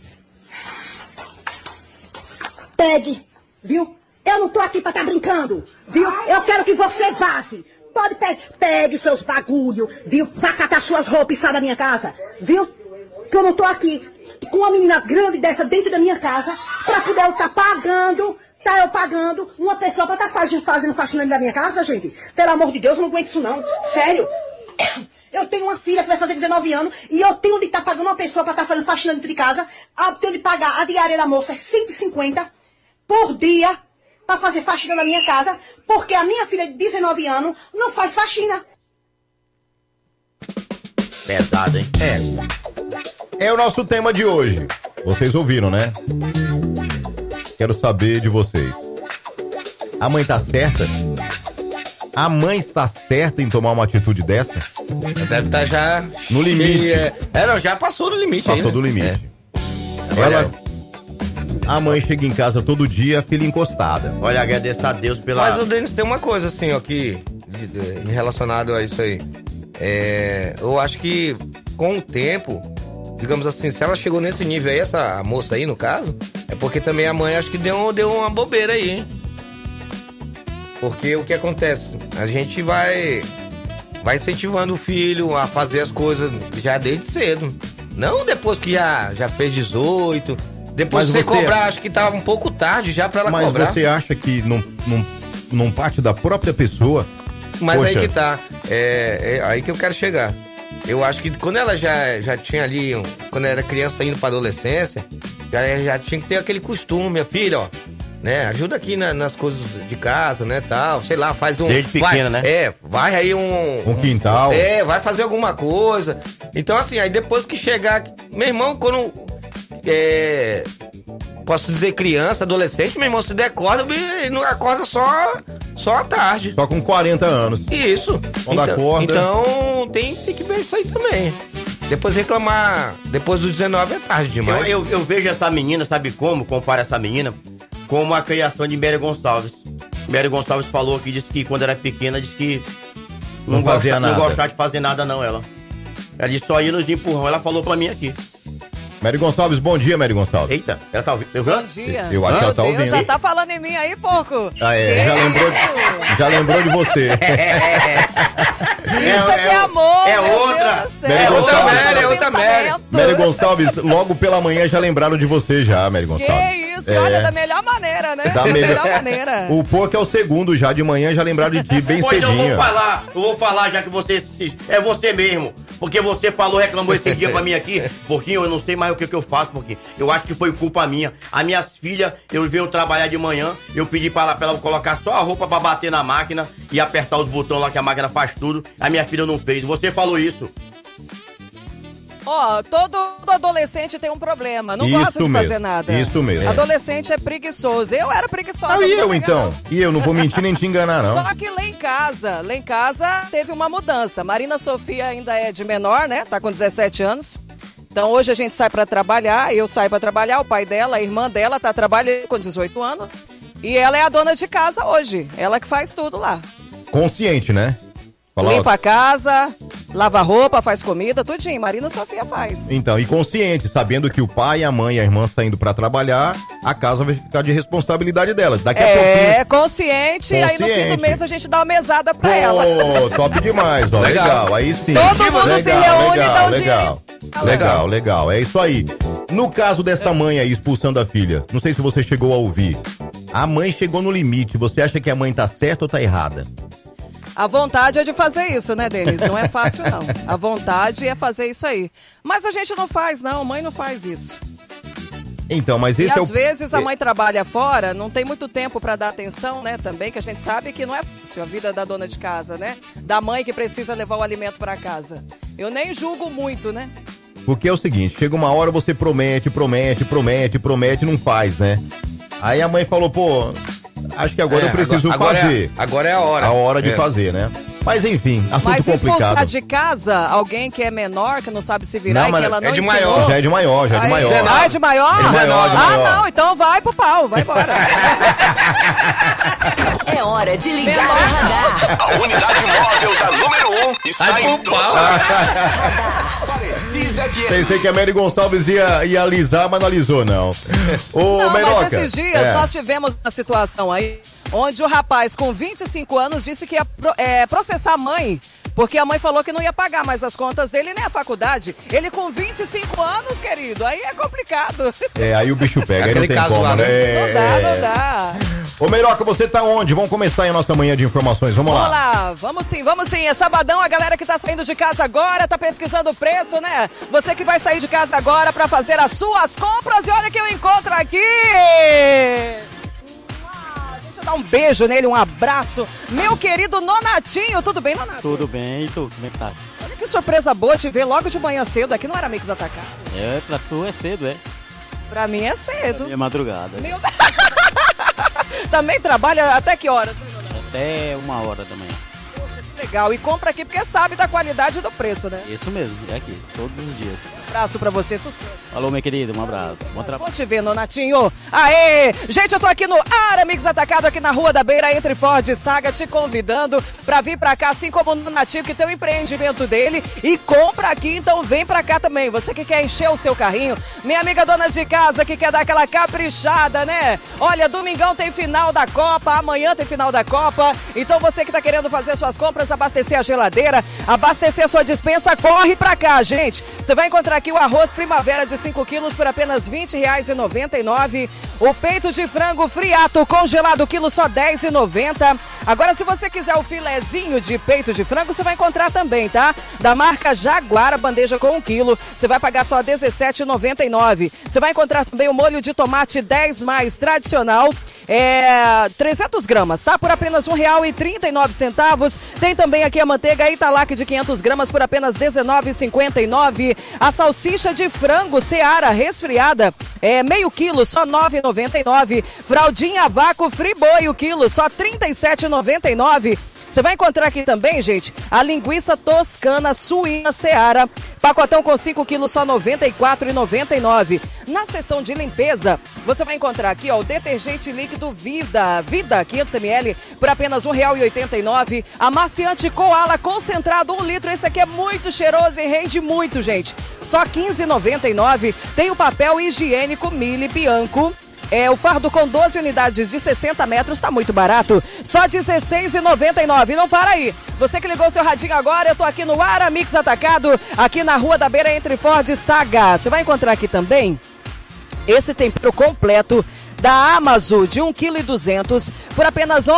Speaker 4: Pegue, viu? Eu não tô aqui pra tá brincando, viu? Eu quero que você vaze. Pode pegue seus bagulho, viu? Vá catar suas roupas e sai da minha casa, viu? Que eu não tô aqui com uma menina grande dessa dentro da minha casa, pra poder eu tá pagando uma pessoa pra tá fazendo faxina da minha casa, gente. Pelo amor de Deus, eu não aguento isso não. Sério. Eu tenho uma filha que vai fazer 19 anos e eu tenho de estar pagando uma pessoa pra estar fazendo faxina dentro de casa. Eu tenho de pagar a diária da moça é 150. por dia para fazer faxina na minha casa, porque a minha filha de 19 anos não faz faxina.
Speaker 3: Pesado, hein?
Speaker 1: É o nosso tema de hoje. Vocês ouviram, né? Quero saber de vocês. A mãe tá certa? A mãe está certa em tomar uma atitude dessa?
Speaker 2: Deve estar já...
Speaker 1: No limite.
Speaker 2: Não, já passou do limite.
Speaker 1: Passou
Speaker 2: aí, né?
Speaker 1: do limite. A mãe chega em casa todo dia, a filha encostada.
Speaker 3: Olha, agradeço a Deus pela...
Speaker 2: Mas o Denis tem uma coisa assim, ó, que relacionado a isso aí. Eu acho que com o tempo, digamos assim, se ela chegou nesse nível aí, essa moça aí no caso, é porque também a mãe acho que deu uma bobeira aí, hein? Porque o que acontece? A gente vai incentivando o filho a fazer as coisas já desde cedo. Não depois que já fez 18. Depois de você cobrar, acho que tava um pouco tarde já pra ela cobrar.
Speaker 1: Mas você acha que não parte da própria pessoa?
Speaker 2: Mas
Speaker 1: Poxa.
Speaker 2: aí que tá. É aí que eu quero chegar. Eu acho que quando ela já tinha ali, quando era criança indo pra adolescência, já tinha que ter aquele costume, minha filha, ó. Né, ajuda aqui nas coisas de casa, né, tal, sei lá, faz um...
Speaker 3: Desde pequena, né?
Speaker 2: Vai aí um
Speaker 1: quintal.
Speaker 2: Vai fazer alguma coisa. Então, assim, aí depois que chegar... Meu irmão, quando... posso dizer criança, adolescente, meu irmão se decorda e não acorda só à tarde.
Speaker 1: Só com 40 anos.
Speaker 2: Isso.
Speaker 1: Quando acorda...
Speaker 2: Então, tem que ver isso aí também. Depois reclamar, depois dos 19 é tarde demais.
Speaker 3: Eu vejo essa menina, sabe como? Compara essa menina como a criação de Mary Gonçalves. Mary Gonçalves falou que disse que quando era pequena, disse que não gostava de fazer nada não, ela. Ela disse só ia nos empurrão, ela falou pra mim aqui.
Speaker 1: Mary Gonçalves, bom dia, Mary Gonçalves.
Speaker 3: Eita, ela tá ouvindo?
Speaker 5: Bom dia.
Speaker 1: Eu acho que ela tá ouvindo.
Speaker 5: Já tá falando em mim aí, porco.
Speaker 1: Já lembrou de você.
Speaker 5: Isso aqui é amor.
Speaker 3: É outra.
Speaker 1: É outra Mary. Mary Gonçalves, logo pela manhã já lembraram de você já, Mary Gonçalves.
Speaker 5: Que isso, olha, da melhor maneira, né?
Speaker 1: Da melhor maneira. O porco é o segundo já, de manhã já lembraram de ti, bem
Speaker 3: pois
Speaker 1: cedinho.
Speaker 3: Eu vou falar já que você é você mesmo. Porque você reclamou esse dia pra mim aqui, Porquinho, eu não sei mais o que eu faço, Porquinho. Eu acho que foi culpa minha. As minhas filhas, eu venho trabalhar de manhã, eu pedi pra ela colocar só a roupa pra bater na máquina e apertar os botões lá que a máquina faz tudo. A minha filha não fez. Você falou isso.
Speaker 5: Ó, todo adolescente tem um problema, não gosta de fazer nada.
Speaker 1: Isso mesmo.
Speaker 5: Adolescente é preguiçoso. Eu era preguiçosa.
Speaker 1: E eu então? E eu não vou mentir nem te enganar, não.
Speaker 5: Só que lá em casa teve uma mudança. Marina Sofia ainda é de menor, né? Tá com 17 anos. Então hoje a gente sai pra trabalhar, eu saio pra trabalhar, o pai dela, a irmã dela tá trabalhando com 18 anos. E ela é a dona de casa hoje. Ela que faz tudo lá.
Speaker 1: Consciente, né?
Speaker 5: Limpa a casa, lava roupa, faz comida, tudinho. Marina Sofia faz.
Speaker 1: Então, e consciente, sabendo que o pai, a mãe e a irmã saindo pra trabalhar, a casa vai ficar de responsabilidade dela. Daqui a pouquinho...
Speaker 5: Consciente, aí no fim do mês a gente dá uma mesada pra ela.
Speaker 1: Top demais, ó. Legal, aí sim.
Speaker 5: Todo mundo se reúne e dá um dinheiro.
Speaker 1: Legal, é isso aí. No caso dessa mãe aí expulsando a filha, não sei se você chegou a ouvir. A mãe chegou no limite, você acha que a mãe tá certa ou tá errada?
Speaker 5: A vontade é de fazer isso, né, Denis? Não é fácil, não. A vontade é fazer isso aí. Mas a gente não faz, não. Mãe não faz isso.
Speaker 1: Então, mas esse
Speaker 5: e às vezes a mãe trabalha fora, não tem muito tempo pra dar atenção, né, também, que a gente sabe que não é fácil a vida da dona de casa, né? Da mãe que precisa levar o alimento pra casa. Eu nem julgo muito, né?
Speaker 1: Porque é o seguinte, chega uma hora você promete, não faz, né? Aí a mãe falou, pô... Acho que agora eu preciso fazer.
Speaker 2: Agora é a hora.
Speaker 1: A hora de fazer, né? Mas enfim, assunto complicado.
Speaker 5: Mas expulsar de casa alguém que é menor, que não sabe se virar e que ela não
Speaker 1: de
Speaker 5: ensinou.
Speaker 1: maior. Já é de maior.
Speaker 5: Ah, é de maior? Ah, não, então vai pro pau, vai embora.
Speaker 14: É hora de ligar o radar.
Speaker 13: A unidade móvel da número 1 está em todo
Speaker 1: Pensei que a Mary Gonçalves ia alisar, mas não alisou, não.
Speaker 5: Não, mas esses dias nós tivemos uma situação aí onde o rapaz com 25 anos disse que ia processar a mãe, porque a mãe falou que não ia pagar mais as contas dele nem a faculdade. Ele com 25 anos, querido, aí é complicado.
Speaker 1: Aí o bicho pega, aí não tem como, né?
Speaker 5: Não dá.
Speaker 1: Ô, Meiroca, você tá onde? Vamos começar aí a nossa manhã de informações, vamos lá.
Speaker 5: Vamos sim. É sabadão, a galera que tá saindo de casa agora, tá pesquisando o preço, né? Você que vai sair de casa agora pra fazer as suas compras, e olha que eu encontro aqui... dar um beijo nele, um abraço. Meu querido Nonatinho, tudo bem, Nonato?
Speaker 7: Tudo bem, e tu, como é que tá?
Speaker 5: Olha que surpresa boa te ver logo de manhã cedo aqui no Aramix Atacado.
Speaker 7: Pra tu é cedo, é?
Speaker 5: Pra mim é cedo.
Speaker 7: É madrugada.
Speaker 5: Meu Deus. Também trabalha até que hora?
Speaker 7: Até 1h da manhã.
Speaker 5: Legal, e compra aqui porque sabe da qualidade do preço, né?
Speaker 7: Isso mesmo, é aqui, todos os dias.
Speaker 5: Um abraço pra você, sucesso.
Speaker 7: Falou, meu querido, um abraço. Bom trabalho.
Speaker 5: Bom te ver, Nonatinho. Aê! Gente, eu tô aqui no Aramix Atacado, aqui na Rua da Beira, entre Ford e Saga, te convidando pra vir pra cá, assim como o Nonatinho, que tem o empreendimento dele e compra aqui, então vem pra cá também. Você que quer encher o seu carrinho, minha amiga dona de casa que quer dar aquela caprichada, né? Olha, domingão tem final da Copa, amanhã tem final da Copa, então você que tá querendo fazer suas compras, abastecer a geladeira, abastecer a sua despensa, corre pra cá, gente. Você vai encontrar aqui o arroz primavera de 5 quilos por apenas R$ 20,99. O peito de frango friato congelado quilo só R$ 10,90. Agora, se você quiser o filezinho de peito de frango, você vai encontrar também, tá? Da marca Jaguar, a bandeja com 1 quilo, você vai pagar só R$ 17,99. Você vai encontrar também o molho de tomate 10 mais tradicional, 300 gramas, tá? Por apenas R$ 1,39. Tem também aqui a manteiga Italac de 500 gramas por apenas R$ 19,59. A salsicha de frango Seara resfriada, meio quilo, só R$ 9,99. Fraldinha vácuo Friboi, o quilo, só R$ 37,99. Você vai encontrar aqui também, gente, a linguiça toscana suína Seara, pacotão com 5 quilos, só R$ 94,99. Na seção de limpeza, você vai encontrar aqui, ó, o detergente líquido Vida 500 ml, por apenas R$ 1,89. Amaciante Koala concentrado 1 litro, esse aqui é muito cheiroso e rende muito, gente. Só R$ 15,99. Tem o papel higiênico Mille Bianco. O fardo com 12 unidades de 60 metros, tá muito barato. Só R$ 16,99. Não para aí. Você que ligou seu radinho agora, eu tô aqui no Aramix Atacado, aqui na Rua da Beira, entre Ford e Saga. Você vai encontrar aqui também esse tempero completo da Amazon de 1,2 kg por apenas R$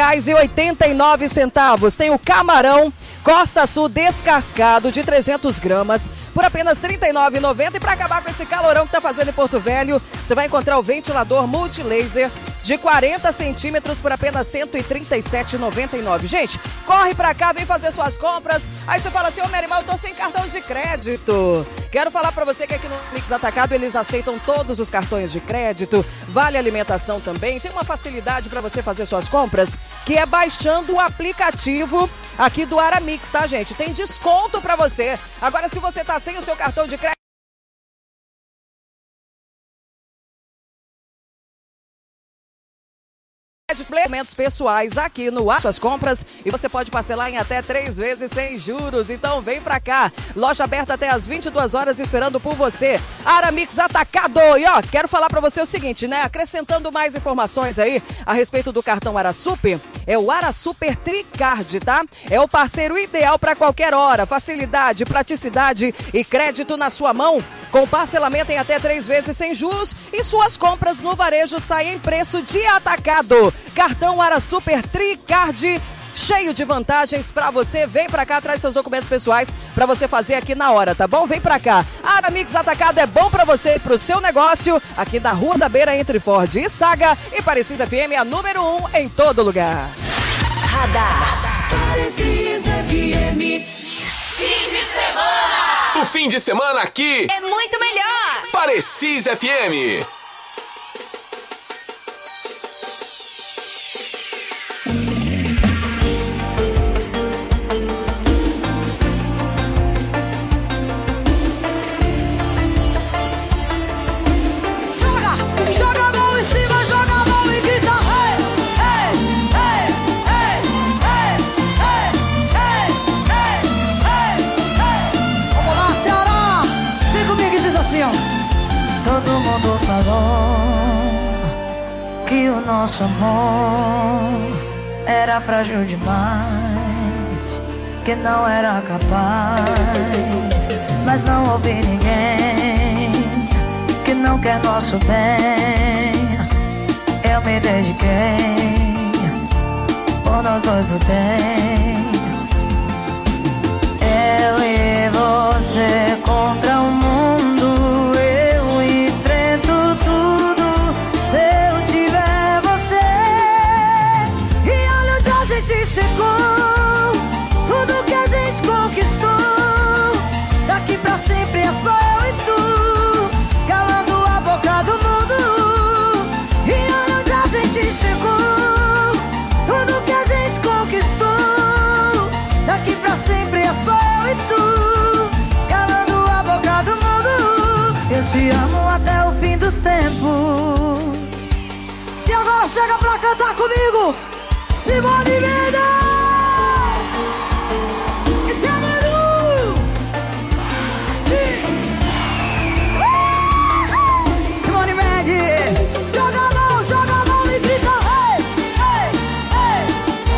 Speaker 5: 11,89. Tem o camarão Costa Sul descascado de 300 gramas por apenas R$ 39,90. E para acabar com esse calorão que tá fazendo em Porto Velho, você vai encontrar o ventilador multilaser de 40 centímetros por apenas R$ 137,99. Gente, corre pra cá, vem fazer suas compras. Aí você fala assim, ô Merimar, eu tô sem cartão de crédito. Quero falar pra você que aqui no Mix Atacado eles aceitam todos os cartões de crédito, vale alimentação também. Tem uma facilidade pra você fazer suas compras, que é baixando o aplicativo aqui do Aramix, tá, gente? Tem desconto pra você. Agora, se você tá sem o seu cartão de crédito, complementos pessoais aqui no ar, suas compras, e você pode parcelar em até 3 vezes sem juros. Então vem pra cá, loja aberta até às 22 horas esperando por você. Aramix Atacado. E ó, quero falar pra você o seguinte, né, acrescentando mais informações aí a respeito do cartão AraSuper, é o AraSuper TriCard, tá? É o parceiro ideal pra qualquer hora, facilidade, praticidade e crédito na sua mão, com parcelamento em até 3 vezes sem juros, e suas compras no varejo saem em preço de atacado. Cartão AraSuper TriCard, cheio de vantagens pra você. Vem pra cá, traz seus documentos pessoais pra você fazer aqui na hora, tá bom? Vem pra cá. Aramix Atacado é bom pra você e pro seu negócio, aqui na Rua da Beira, entre Ford e Saga. E Parecis FM, a número 1 em todo lugar.
Speaker 14: Radar.
Speaker 13: Parecis FM. Fim de semana. O fim de semana aqui
Speaker 14: é muito melhor.
Speaker 13: Parecis FM.
Speaker 22: Todo mundo falou que o nosso amor era frágil demais, que não era capaz, mas não ouvi ninguém que não quer nosso bem. Eu me dediquei, por nós dois lutei, eu e você contra o mundo. chega pra cantar comigo. Simone Mendes. Esse é Manu. Simone Mendes. Joga a mão e grita. Hey, hey, hey.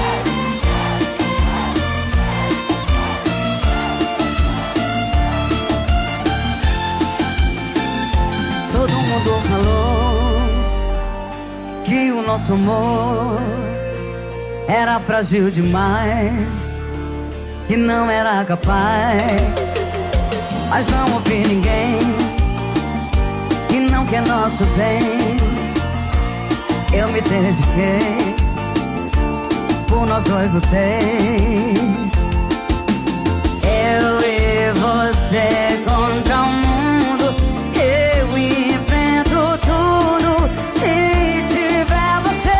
Speaker 22: Todo mundo falou que o nosso amor era frágil demais, que não era capaz. Mas não ouvi ninguém que não quer nosso bem. Eu me dediquei, por nós dois lutei. Eu e você contra o mundo. Eu enfrento tudo se tiver você.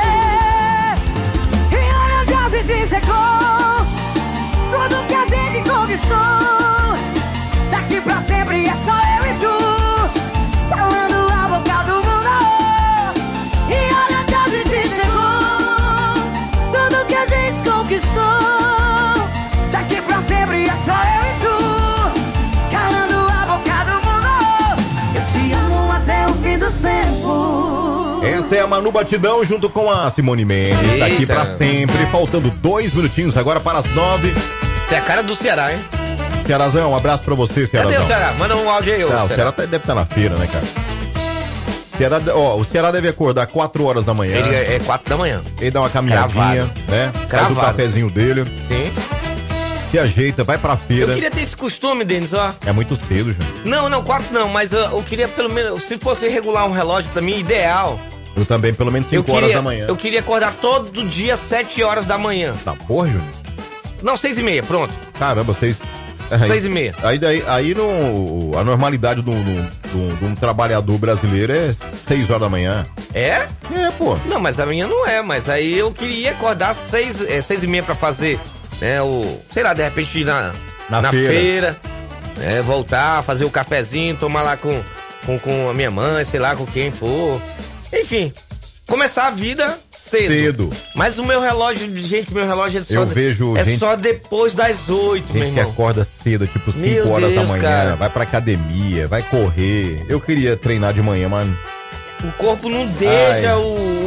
Speaker 22: E olha, Deus me dissecou tudo que a gente conquistou. Daqui pra sempre é só eu e tu, calando a boca do mundo. E olha, Deus me dissecou tudo que a gente conquistou. Daqui pra sempre é só eu e tu, calando a boca do mundo. Eu te amo até o fim dos tempos.
Speaker 1: Essa é a Manu Batidão junto com a Simone Mendes. Daqui pra sempre, faltando 2 minutinhos agora para as 9.
Speaker 2: Você é a cara do Ceará, hein?
Speaker 1: Cearazão, um abraço pra você, Cearazão.
Speaker 2: Cadê o Ceará? Manda um áudio aí, ô.
Speaker 1: Não, o Ceará deve estar na feira, né, cara? O Ceará deve acordar 4 horas da manhã.
Speaker 2: Ele é 4 da manhã.
Speaker 1: Ele dá uma caminhadinha, né? Faz o cafezinho dele.
Speaker 2: Sim.
Speaker 1: Se ajeita, vai pra feira.
Speaker 2: Eu queria ter esse costume, Denis, ó.
Speaker 1: É muito cedo, Júnior.
Speaker 2: Não, 4 não, mas eu queria pelo menos, se fosse regular um relógio pra mim, ideal.
Speaker 1: Eu também, pelo menos 5 horas da manhã.
Speaker 2: Eu queria acordar todo dia 7 horas da manhã.
Speaker 1: Tá, porra, Júnior?
Speaker 2: Não, 6h30, pronto.
Speaker 1: Caramba,
Speaker 2: 6h30.
Speaker 1: Aí a normalidade de um trabalhador brasileiro é 6 horas da manhã.
Speaker 2: É?
Speaker 1: É, pô.
Speaker 2: Não, mas a minha não é, mas aí eu queria acordar 6h30 pra fazer, né, sei lá, de repente ir na feira, né, voltar, fazer o cafezinho, tomar lá com a minha mãe, sei lá, com quem for. Enfim, começar a vida cedo. Mas o meu relógio, gente, é só depois das 8, meu
Speaker 1: irmão. Gente que acorda cedo, tipo 5 horas da manhã, cara. Vai pra academia, vai correr. Eu queria treinar de manhã, mas
Speaker 2: o corpo não deixa.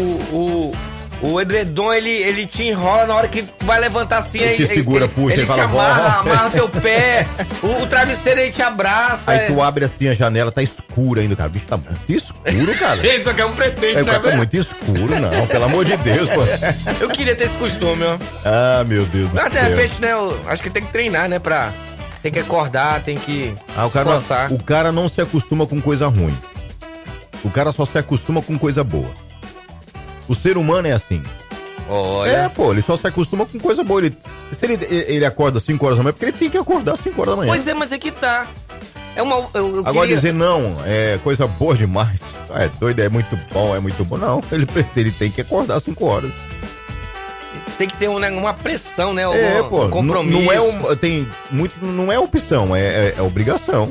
Speaker 2: O edredom, ele te enrola na hora que vai levantar assim.
Speaker 1: Ele te segura, puxa,
Speaker 2: ele
Speaker 1: fala,
Speaker 2: te amarra teu pé. O travesseiro, ele te abraça.
Speaker 1: Aí tu abre assim a janela, tá escuro ainda, cara. O bicho tá muito escuro, cara.
Speaker 2: Ele só quer um pretexto, né?
Speaker 1: Tá muito escuro, não. Pelo amor de Deus, pô.
Speaker 2: Eu queria ter esse costume, ó.
Speaker 1: Ah, meu Deus do céu.
Speaker 2: De repente, né, eu acho que tem que treinar, né, tem que acordar, tem que
Speaker 1: o cara não se acostuma com coisa ruim. O cara só se acostuma com coisa boa. O ser humano é assim.
Speaker 2: Olha.
Speaker 1: É, pô, ele só se acostuma com coisa boa. Se ele acorda 5 horas da manhã, porque ele tem que acordar 5 horas da manhã.
Speaker 2: Pois é, mas é que tá.
Speaker 1: Agora dizer não, é coisa boa demais. É doido, é muito bom. Não, ele tem que acordar 5 horas.
Speaker 2: Tem que ter uma pressão, né?
Speaker 1: Um compromisso. Não é opção, é obrigação.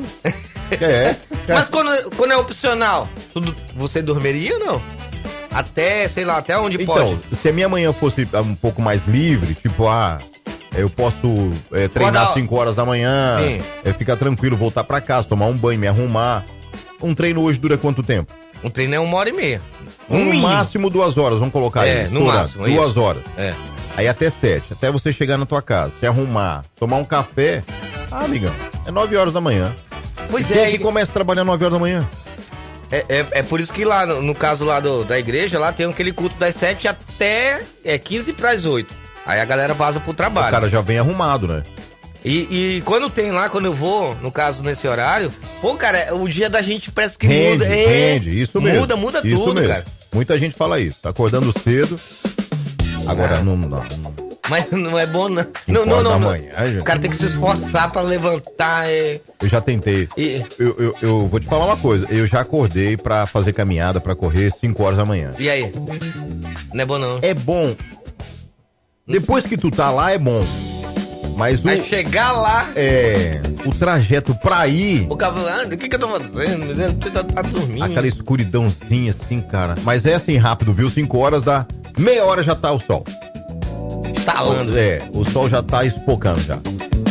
Speaker 2: Mas quando é opcional, você dormiria ou não? Sei lá, até onde pode?
Speaker 1: Então, se a minha manhã fosse um pouco mais livre, tipo, eu posso treinar 5 horas da manhã, ficar tranquilo, voltar pra casa, tomar um banho, me arrumar. Um treino hoje dura quanto tempo?
Speaker 2: Um treino é 1h30.
Speaker 1: No máximo 2 horas, vamos colocar aí.
Speaker 2: No máximo.
Speaker 1: 2 horas.
Speaker 2: É.
Speaker 1: Aí até 7, até você chegar na tua casa, se arrumar, tomar um café. Amigão, é 9 horas da manhã.
Speaker 2: Pois
Speaker 1: Quem é que começa a trabalhar 9 horas da manhã?
Speaker 2: É por isso que lá, no caso lá da igreja, lá tem aquele culto das 7 até 15 para as 8. Aí a galera vaza pro trabalho.
Speaker 1: O cara já vem arrumado, né?
Speaker 2: E quando tem lá, quando eu vou, no caso, nesse horário, pô, cara, o dia da gente parece que muda.
Speaker 1: Rende, isso mesmo.
Speaker 2: Muda
Speaker 1: isso
Speaker 2: tudo,
Speaker 1: mesmo.
Speaker 2: cara.
Speaker 1: Muita gente fala isso, tá acordando cedo. Agora não.
Speaker 2: Mas não é bom, não.
Speaker 1: Não. Manhã,
Speaker 2: o cara tem que se esforçar pra levantar.
Speaker 1: Eu já tentei. Eu vou te falar uma coisa. Eu já acordei pra fazer caminhada, pra correr 5 horas da manhã.
Speaker 2: E aí? Não é bom, não?
Speaker 1: É bom. Depois que tu tá lá, é bom. Mas
Speaker 2: Vai chegar lá.
Speaker 1: O trajeto pra ir.
Speaker 2: O cabelo, o que eu tô fazendo? Você tá dormindo.
Speaker 1: Aquela escuridãozinha assim, cara. Mas é assim rápido, viu? 5 horas dá. Meia hora já tá o sol.
Speaker 2: Estalando.
Speaker 1: O sol já tá espocando já.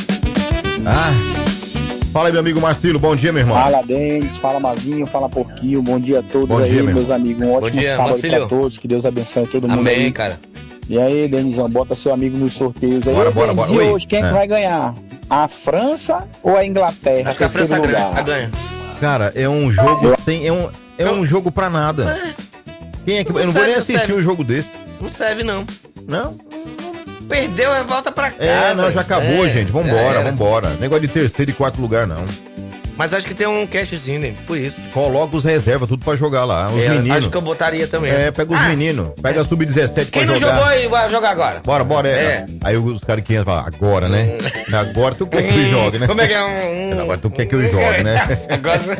Speaker 1: Fala aí, meu amigo Marcelo. Bom dia, meu irmão.
Speaker 8: Fala, Denis. Fala, Mazinho. Fala, Porquinho. Bom dia a todos.
Speaker 1: Bom dia,
Speaker 8: meus amigos. Um ótimo sábado
Speaker 2: Marcelo.
Speaker 8: pra todos. Que Deus abençoe todo mundo.
Speaker 2: Amém,
Speaker 8: aí.
Speaker 2: cara.
Speaker 8: E aí, Denizão, bota seu amigo nos sorteios aí.
Speaker 1: Bora.
Speaker 8: E hoje, quem é que vai ganhar? A França ou a Inglaterra?
Speaker 2: Acho que a França ganha.
Speaker 1: Cara, é um jogo sem. É um jogo pra nada. Quem é que. Eu não vou nem assistir um jogo desse.
Speaker 2: Não serve, não.
Speaker 1: Não?
Speaker 2: Perdeu, volta pra casa.
Speaker 1: Já acabou, gente. Vambora. Negócio de terceiro e quarto lugar, não.
Speaker 2: Mas acho que tem um cashzinho, né? Por isso.
Speaker 1: Coloca os reservas, tudo pra jogar lá. Os meninos.
Speaker 2: Acho que eu botaria também.
Speaker 1: Pega os meninos. Pega a sub-17 pra jogar.
Speaker 2: Quem não jogou aí vai jogar agora.
Speaker 1: Bora. Aí os caras que entram falam, agora, né? Agora tu quer que eu jogue, né?
Speaker 2: Como é que é
Speaker 1: Agora tu quer que eu jogue, né?
Speaker 2: Agora...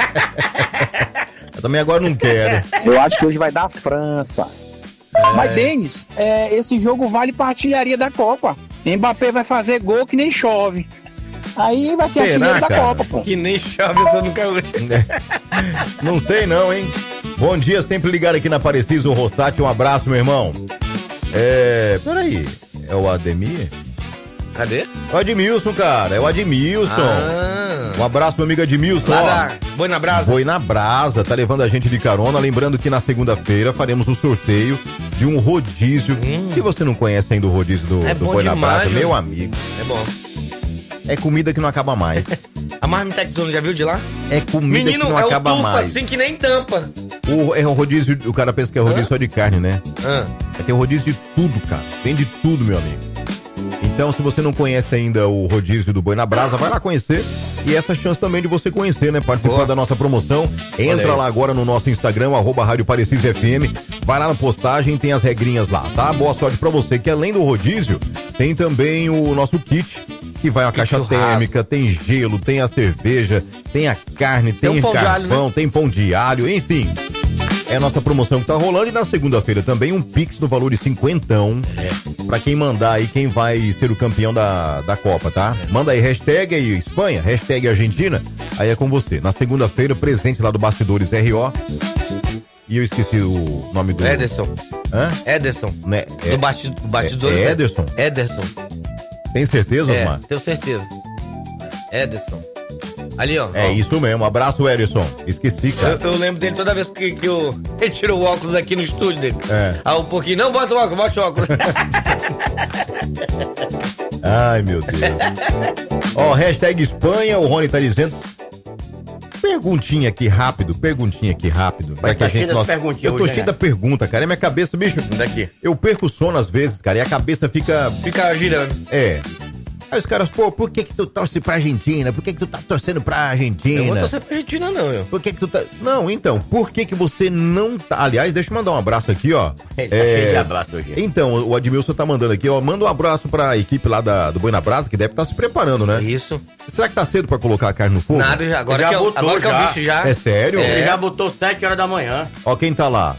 Speaker 1: Eu também agora não quero.
Speaker 8: Eu acho que hoje vai dar a França. Mas, Denis, esse jogo vale pra artilharia da Copa. Mbappé vai fazer gol que nem chove. Aí vai ser artilheiro da Copa, pô.
Speaker 2: Que nem chove, eu tô no calor.
Speaker 1: Não sei não, hein? Bom dia, sempre ligado aqui na Aparecida, o Rossati, um abraço, meu irmão. Peraí, é o Ademir?
Speaker 2: Cadê?
Speaker 1: É o Admilson, cara, é o Admilson. Um abraço, meu amigo Admilson.
Speaker 2: Boi na Brasa.
Speaker 1: Boi na Brasa, tá levando a gente de carona. Lembrando que na segunda-feira faremos o sorteio de um rodízio. Se você não conhece ainda o rodízio do Boi na Brasa, meu amigo.
Speaker 2: É bom.
Speaker 1: É comida que não acaba mais.
Speaker 2: A Marmitex Zona, já viu de lá?
Speaker 1: É comida que não acaba mais.
Speaker 2: Assim que nem tampa.
Speaker 1: O rodízio, o cara pensa que é rodízio só de carne, né? Tem rodízio de tudo, cara. Tem de tudo, meu amigo. Então, se você não conhece ainda o rodízio do Boi na Brasa, vai lá conhecer. E essa chance também de você conhecer, né? Participar da nossa promoção. Entra lá agora no nosso Instagram, @Rádio Parecis FM. Vai lá na postagem, tem as regrinhas lá, tá? Boa sorte pra você, que além do rodízio, tem também o nosso kit, que vai a caixa térmica, tem gelo, tem a cerveja, tem a carne, tem
Speaker 2: um pão
Speaker 1: carvão,
Speaker 2: de alho, né?
Speaker 1: tem pão de alho, enfim. É a nossa promoção que tá rolando. E na segunda-feira também um Pix no valor de cinquentão. Pra quem mandar aí, quem vai ser o campeão da Copa, tá? Manda aí, hashtag aí Espanha, hashtag Argentina. Aí é com você. Na segunda-feira, presente lá do Bastidores RO. E eu esqueci o nome do...
Speaker 2: Ederson. Ederson.
Speaker 1: Né?
Speaker 2: Do Bastidores.
Speaker 1: Ederson?
Speaker 2: Ederson.
Speaker 1: Tem certeza, Osmar?
Speaker 2: Tenho certeza. Ederson. Ali, ó.
Speaker 1: É isso mesmo. Abraço, Ederson. Esqueci, cara.
Speaker 2: Eu lembro dele toda vez que ele tirou o óculos aqui no estúdio dele. Aí um pouquinho, não, bota o óculos, bota o óculos.
Speaker 1: Ai, meu Deus. Ó, hashtag Espanha, o Rony tá dizendo. Perguntinha aqui rápido.
Speaker 3: Vai tá cheio das perguntinhas
Speaker 1: eu tô
Speaker 3: hoje,
Speaker 1: cheio
Speaker 3: né?
Speaker 1: da pergunta, cara. É minha cabeça, bicho.
Speaker 2: Daqui.
Speaker 1: Eu perco o sono às vezes, cara, e a cabeça fica
Speaker 2: girando.
Speaker 1: Aí os caras, por que tu torce pra Argentina? Por que tu tá torcendo pra Argentina?
Speaker 2: Eu não vou torcer pra Argentina, não, eu.
Speaker 1: Por que tu tá... Não, então, por que você não tá... Aliás, deixa eu mandar um abraço aqui, ó.
Speaker 3: Tá cheio de abraço hoje.
Speaker 1: Então, o Admilson tá mandando aqui, ó. Manda um abraço pra equipe lá do Boi na Brasa, que deve estar se preparando, né?
Speaker 2: Isso.
Speaker 1: Será que tá cedo pra colocar a carne no fogo?
Speaker 2: Nada, já. Agora que é o bicho já.
Speaker 1: É sério?
Speaker 3: Ele já botou 7 horas da manhã.
Speaker 1: Ó, quem tá lá?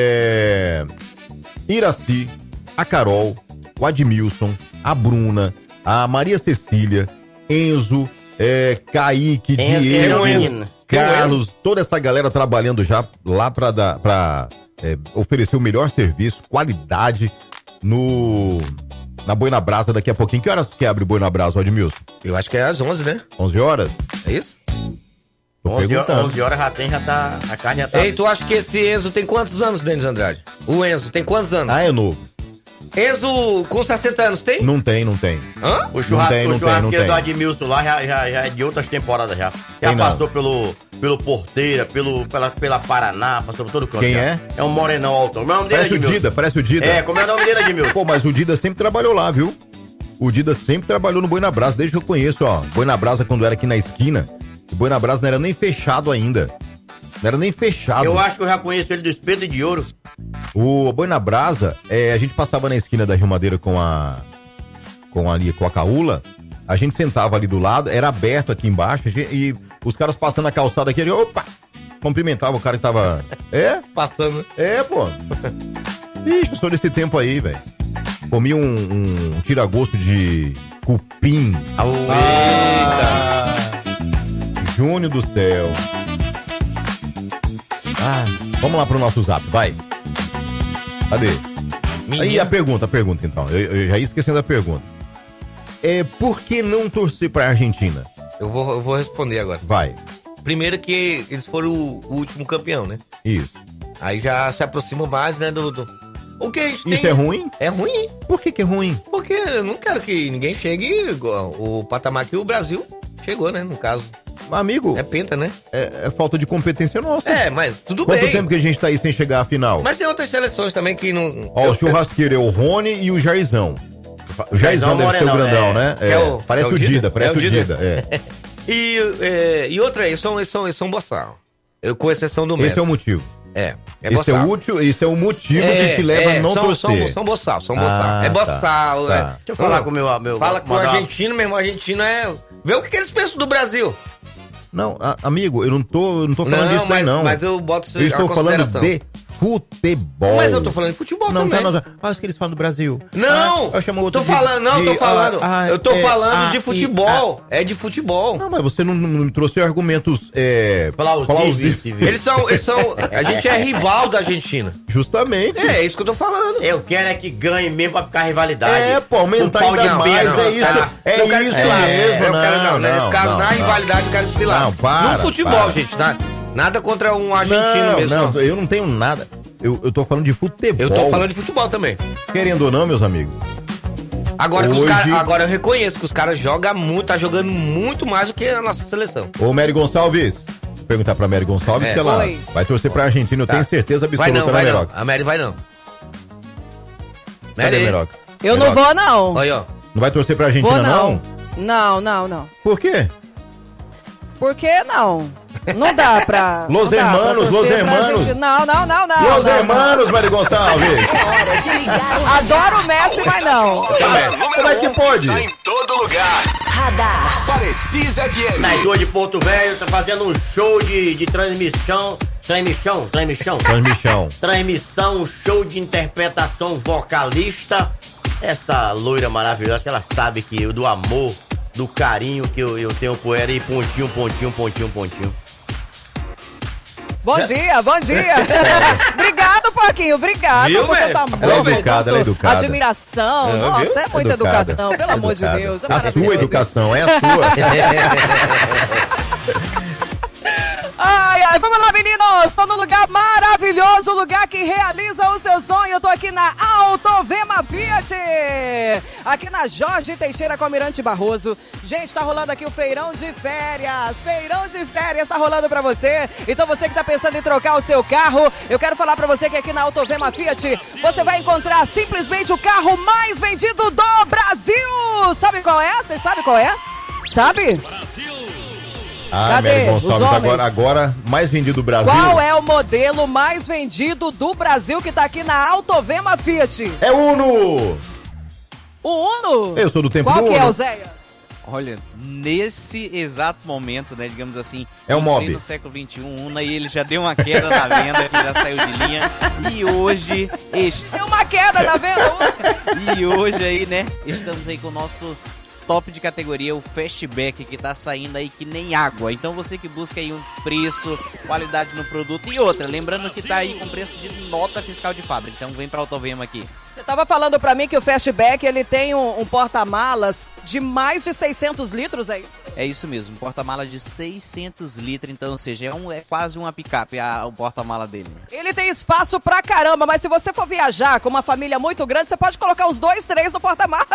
Speaker 1: Iraci, a Carol, o Admilson, a Bruna, a Maria Cecília, Enzo, Kaique, Diego, Carlos, toda essa galera trabalhando já lá pra oferecer o melhor serviço, qualidade na Boi na Brasa daqui a pouquinho. Que horas que abre o Boi na Brasa, Admilson?
Speaker 2: Eu acho que é às 11, né?
Speaker 1: 11 horas?
Speaker 2: É isso?
Speaker 3: 11 horas a carne já tá...
Speaker 2: Ei, tu acha que esse Enzo tem quantos anos, Denis Andrade? O Enzo tem quantos anos?
Speaker 1: Ah, é novo.
Speaker 2: Enzo com 60 anos tem?
Speaker 1: Não tem.
Speaker 2: Hã?
Speaker 3: O churrasqueiro do Admilson lá já é de outras temporadas já. Já passou pelo Porteira, pela Paraná, passou por todo o canto.
Speaker 1: Quem é?
Speaker 3: É um morenão alto. O nome dele
Speaker 1: Parece o Dida.
Speaker 3: Como é o nome dele, Admilson?
Speaker 1: Pô, mas o Dida sempre trabalhou lá, viu? O Dida sempre trabalhou no Boi na Brasa, desde que eu conheço, ó. Boi na Brasa, quando era aqui na esquina, o Boi na Brasa não era nem fechado ainda. Não era nem fechado.
Speaker 3: Eu acho que eu já conheço ele do Espeto de Ouro.
Speaker 1: O Boi na Brasa, a gente passava na esquina da Rio Madeira com a Caúla, a gente sentava ali do lado, era aberto aqui embaixo, e os caras passando a calçada aqui, opa! Cumprimentava o cara que tava...
Speaker 2: Passando.
Speaker 1: Pô. Ixi, eu sou desse tempo aí, velho. Comi um tira-gosto de cupim. Júnior do céu. Vamos lá pro nosso zap, vai. Cadê? Aí a pergunta então. Eu já ia esquecendo a pergunta. Por que não torcer pra Argentina?
Speaker 2: Eu vou responder agora.
Speaker 1: Vai.
Speaker 2: Primeiro que eles foram o último campeão, né?
Speaker 1: Isso.
Speaker 2: Aí já se aproxima mais, né, O que a gente tem...
Speaker 1: Isso é ruim?
Speaker 2: É ruim.
Speaker 1: Por que é ruim?
Speaker 2: Porque eu não quero que ninguém chegue igual o patamar que o Brasil chegou, né, no caso.
Speaker 1: Amigo...
Speaker 2: É penta, né?
Speaker 1: É falta de competência nossa.
Speaker 2: Mas tudo
Speaker 1: Quanto
Speaker 2: bem.
Speaker 1: tempo que a gente tá aí sem chegar à final?
Speaker 2: Mas tem outras seleções também que não...
Speaker 1: Ó, o churrasqueiro é o Rony e o Jairzão. O Jairzão deve ser o grandão, né? Parece o Dida, parece o Dida.
Speaker 2: E outra aí, eles são boçal. Com exceção do Messi.
Speaker 1: Esse é o motivo. Esse é o motivo que te leva a não torcer.
Speaker 2: São boçal. É boçal.
Speaker 3: Deixa eu falar com o meu...
Speaker 2: Fala com o argentino, meu irmão. Argentino vê o que eles pensam do Brasil.
Speaker 1: Não, amigo, eu não tô falando disso daí, não.
Speaker 2: Mas eu boto isso
Speaker 1: eu estou falando de futebol.
Speaker 2: Mas eu tô falando de futebol também.
Speaker 1: Olha o que eles falam do Brasil.
Speaker 2: Não,
Speaker 1: eu chamo outro
Speaker 2: eu tô falando de futebol. É de futebol.
Speaker 1: Não, mas você não me trouxe argumentos plausíveis.
Speaker 2: Eles são... A gente é rival da Argentina.
Speaker 1: Justamente.
Speaker 2: É isso que eu tô falando.
Speaker 3: Eu quero é que ganhe mesmo pra ficar rivalidade.
Speaker 1: Aumentar ainda mais, isso mesmo.
Speaker 2: Nesse caso, na rivalidade, eu quero que se lá. No futebol, gente, nada contra um argentino mesmo.
Speaker 1: Não, eu não tenho nada. Eu tô falando de futebol.
Speaker 2: Eu tô falando de futebol também.
Speaker 1: Querendo ou não, meus amigos.
Speaker 2: Agora eu reconheço que os caras jogam muito, tá jogando muito mais do que a nossa seleção.
Speaker 1: Ô, Mary Gonçalves, vou perguntar pra Mary Gonçalves se ela vai torcer pra Argentina, eu tenho certeza absoluta, né, Meroca?
Speaker 2: A Mary vai não.
Speaker 1: Cadê, Meroca?
Speaker 5: Eu não vou, não.
Speaker 2: Aí, ó.
Speaker 1: Não vai torcer pra Argentina, não?
Speaker 5: Não.
Speaker 1: Por quê?
Speaker 5: Por que não? Não dá pra...
Speaker 1: Los hermanos.
Speaker 5: Não.
Speaker 1: Los hermanos, Mary Gonçalves.
Speaker 5: Adoro o Messi, mas não.
Speaker 1: Como é que pode?
Speaker 13: Está em todo lugar.
Speaker 14: Radar.
Speaker 13: Parecis FM.
Speaker 3: Na rua de Porto Velho, tá fazendo um show de transmissão, um show de interpretação vocalista. Essa loira maravilhosa, que ela sabe que do amor, do carinho que eu tenho por ela e pontinho.
Speaker 5: Bom dia. Obrigado, Porquinho, obrigado.
Speaker 2: Viu,
Speaker 5: por tanto amor,
Speaker 1: ela é educada.
Speaker 5: Admiração. Nossa, é muita educação, pelo amor de Deus. É
Speaker 1: a sua educação, é a sua.
Speaker 5: Ai, vamos lá, meninos. Estou num lugar maravilhoso, lugar que realiza o seu sonho. Eu tô aqui na Autovema Fiat, aqui na Jorge Teixeira com Almirante Barroso. Gente, tá rolando aqui o feirão de férias. Tá rolando pra você. Então você que tá pensando em trocar o seu carro, eu quero falar pra você que aqui na Autovema Fiat você vai encontrar simplesmente o carro mais vendido do Brasil. Sabe qual é? Vocês sabem qual é? Sabe?
Speaker 1: Cadê? Mary Gonçalves, agora mais vendido do Brasil.
Speaker 5: Qual é o modelo mais vendido do Brasil que tá aqui na Autovema Fiat?
Speaker 1: É o Uno!
Speaker 5: O Uno?
Speaker 1: Eu sou do tempo do Uno.
Speaker 5: Qual que é, Oséias?
Speaker 7: Olha, nesse exato momento, né, digamos assim,
Speaker 1: é o Mob.
Speaker 7: No século XXI, o Uno, ele já deu uma queda na venda, que já saiu de linha, e hoje...
Speaker 5: Deu uma queda na venda!
Speaker 7: E hoje aí, né, estamos aí com o nosso... top de categoria, o Fastback, que tá saindo aí que nem água. Então você que busca aí um preço, qualidade no produto e outra, lembrando que tá aí com preço de nota fiscal de fábrica. Então vem pra Autovema aqui.
Speaker 5: Você tava falando pra mim que o Fastback, ele tem um porta-malas de mais de 600 litros, é isso?
Speaker 7: É isso mesmo, um porta-mala de 600 litros, então, ou seja, é quase uma picape o porta-mala dele.
Speaker 5: Ele tem espaço pra caramba, mas se você for viajar com uma família muito grande, você pode colocar uns 2, 3 no porta-mala.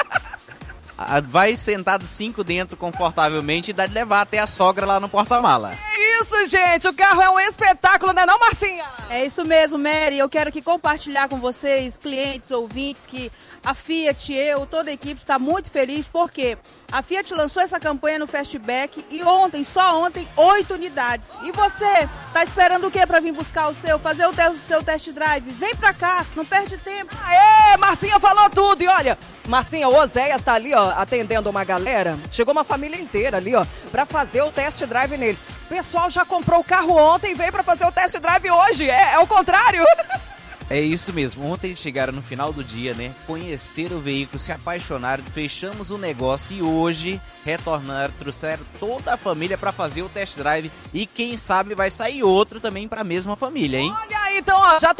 Speaker 7: Vai sentado 5 dentro confortavelmente e dá de levar até a sogra lá no porta-mala.
Speaker 5: É isso, gente! O carro é um espetáculo, não é não, Marcinha?
Speaker 6: É isso mesmo, Mary. Eu quero aqui compartilhar com vocês, clientes, ouvintes, que a Fiat, toda a equipe está muito feliz porque a Fiat lançou essa campanha no Fastback e só ontem, 8 unidades. E você, tá esperando o quê para vir buscar o seu, fazer o seu test drive? Vem pra cá, não perde tempo.
Speaker 5: Aê, Marcinha falou tudo. E olha, Marcinha, o Oséias tá ali, ó, atendendo uma galera. Chegou uma família inteira ali, ó, pra fazer o test drive nele. O pessoal já comprou o carro ontem e veio pra fazer o test drive hoje. É o contrário.
Speaker 7: É isso mesmo. Ontem eles chegaram no final do dia, né? Conheceram o veículo, se apaixonaram, fechamos o negócio e hoje retornaram, trouxeram toda a família pra fazer o test drive e quem sabe vai sair outro também pra mesma família, hein?
Speaker 5: Olha aí, então, ó, já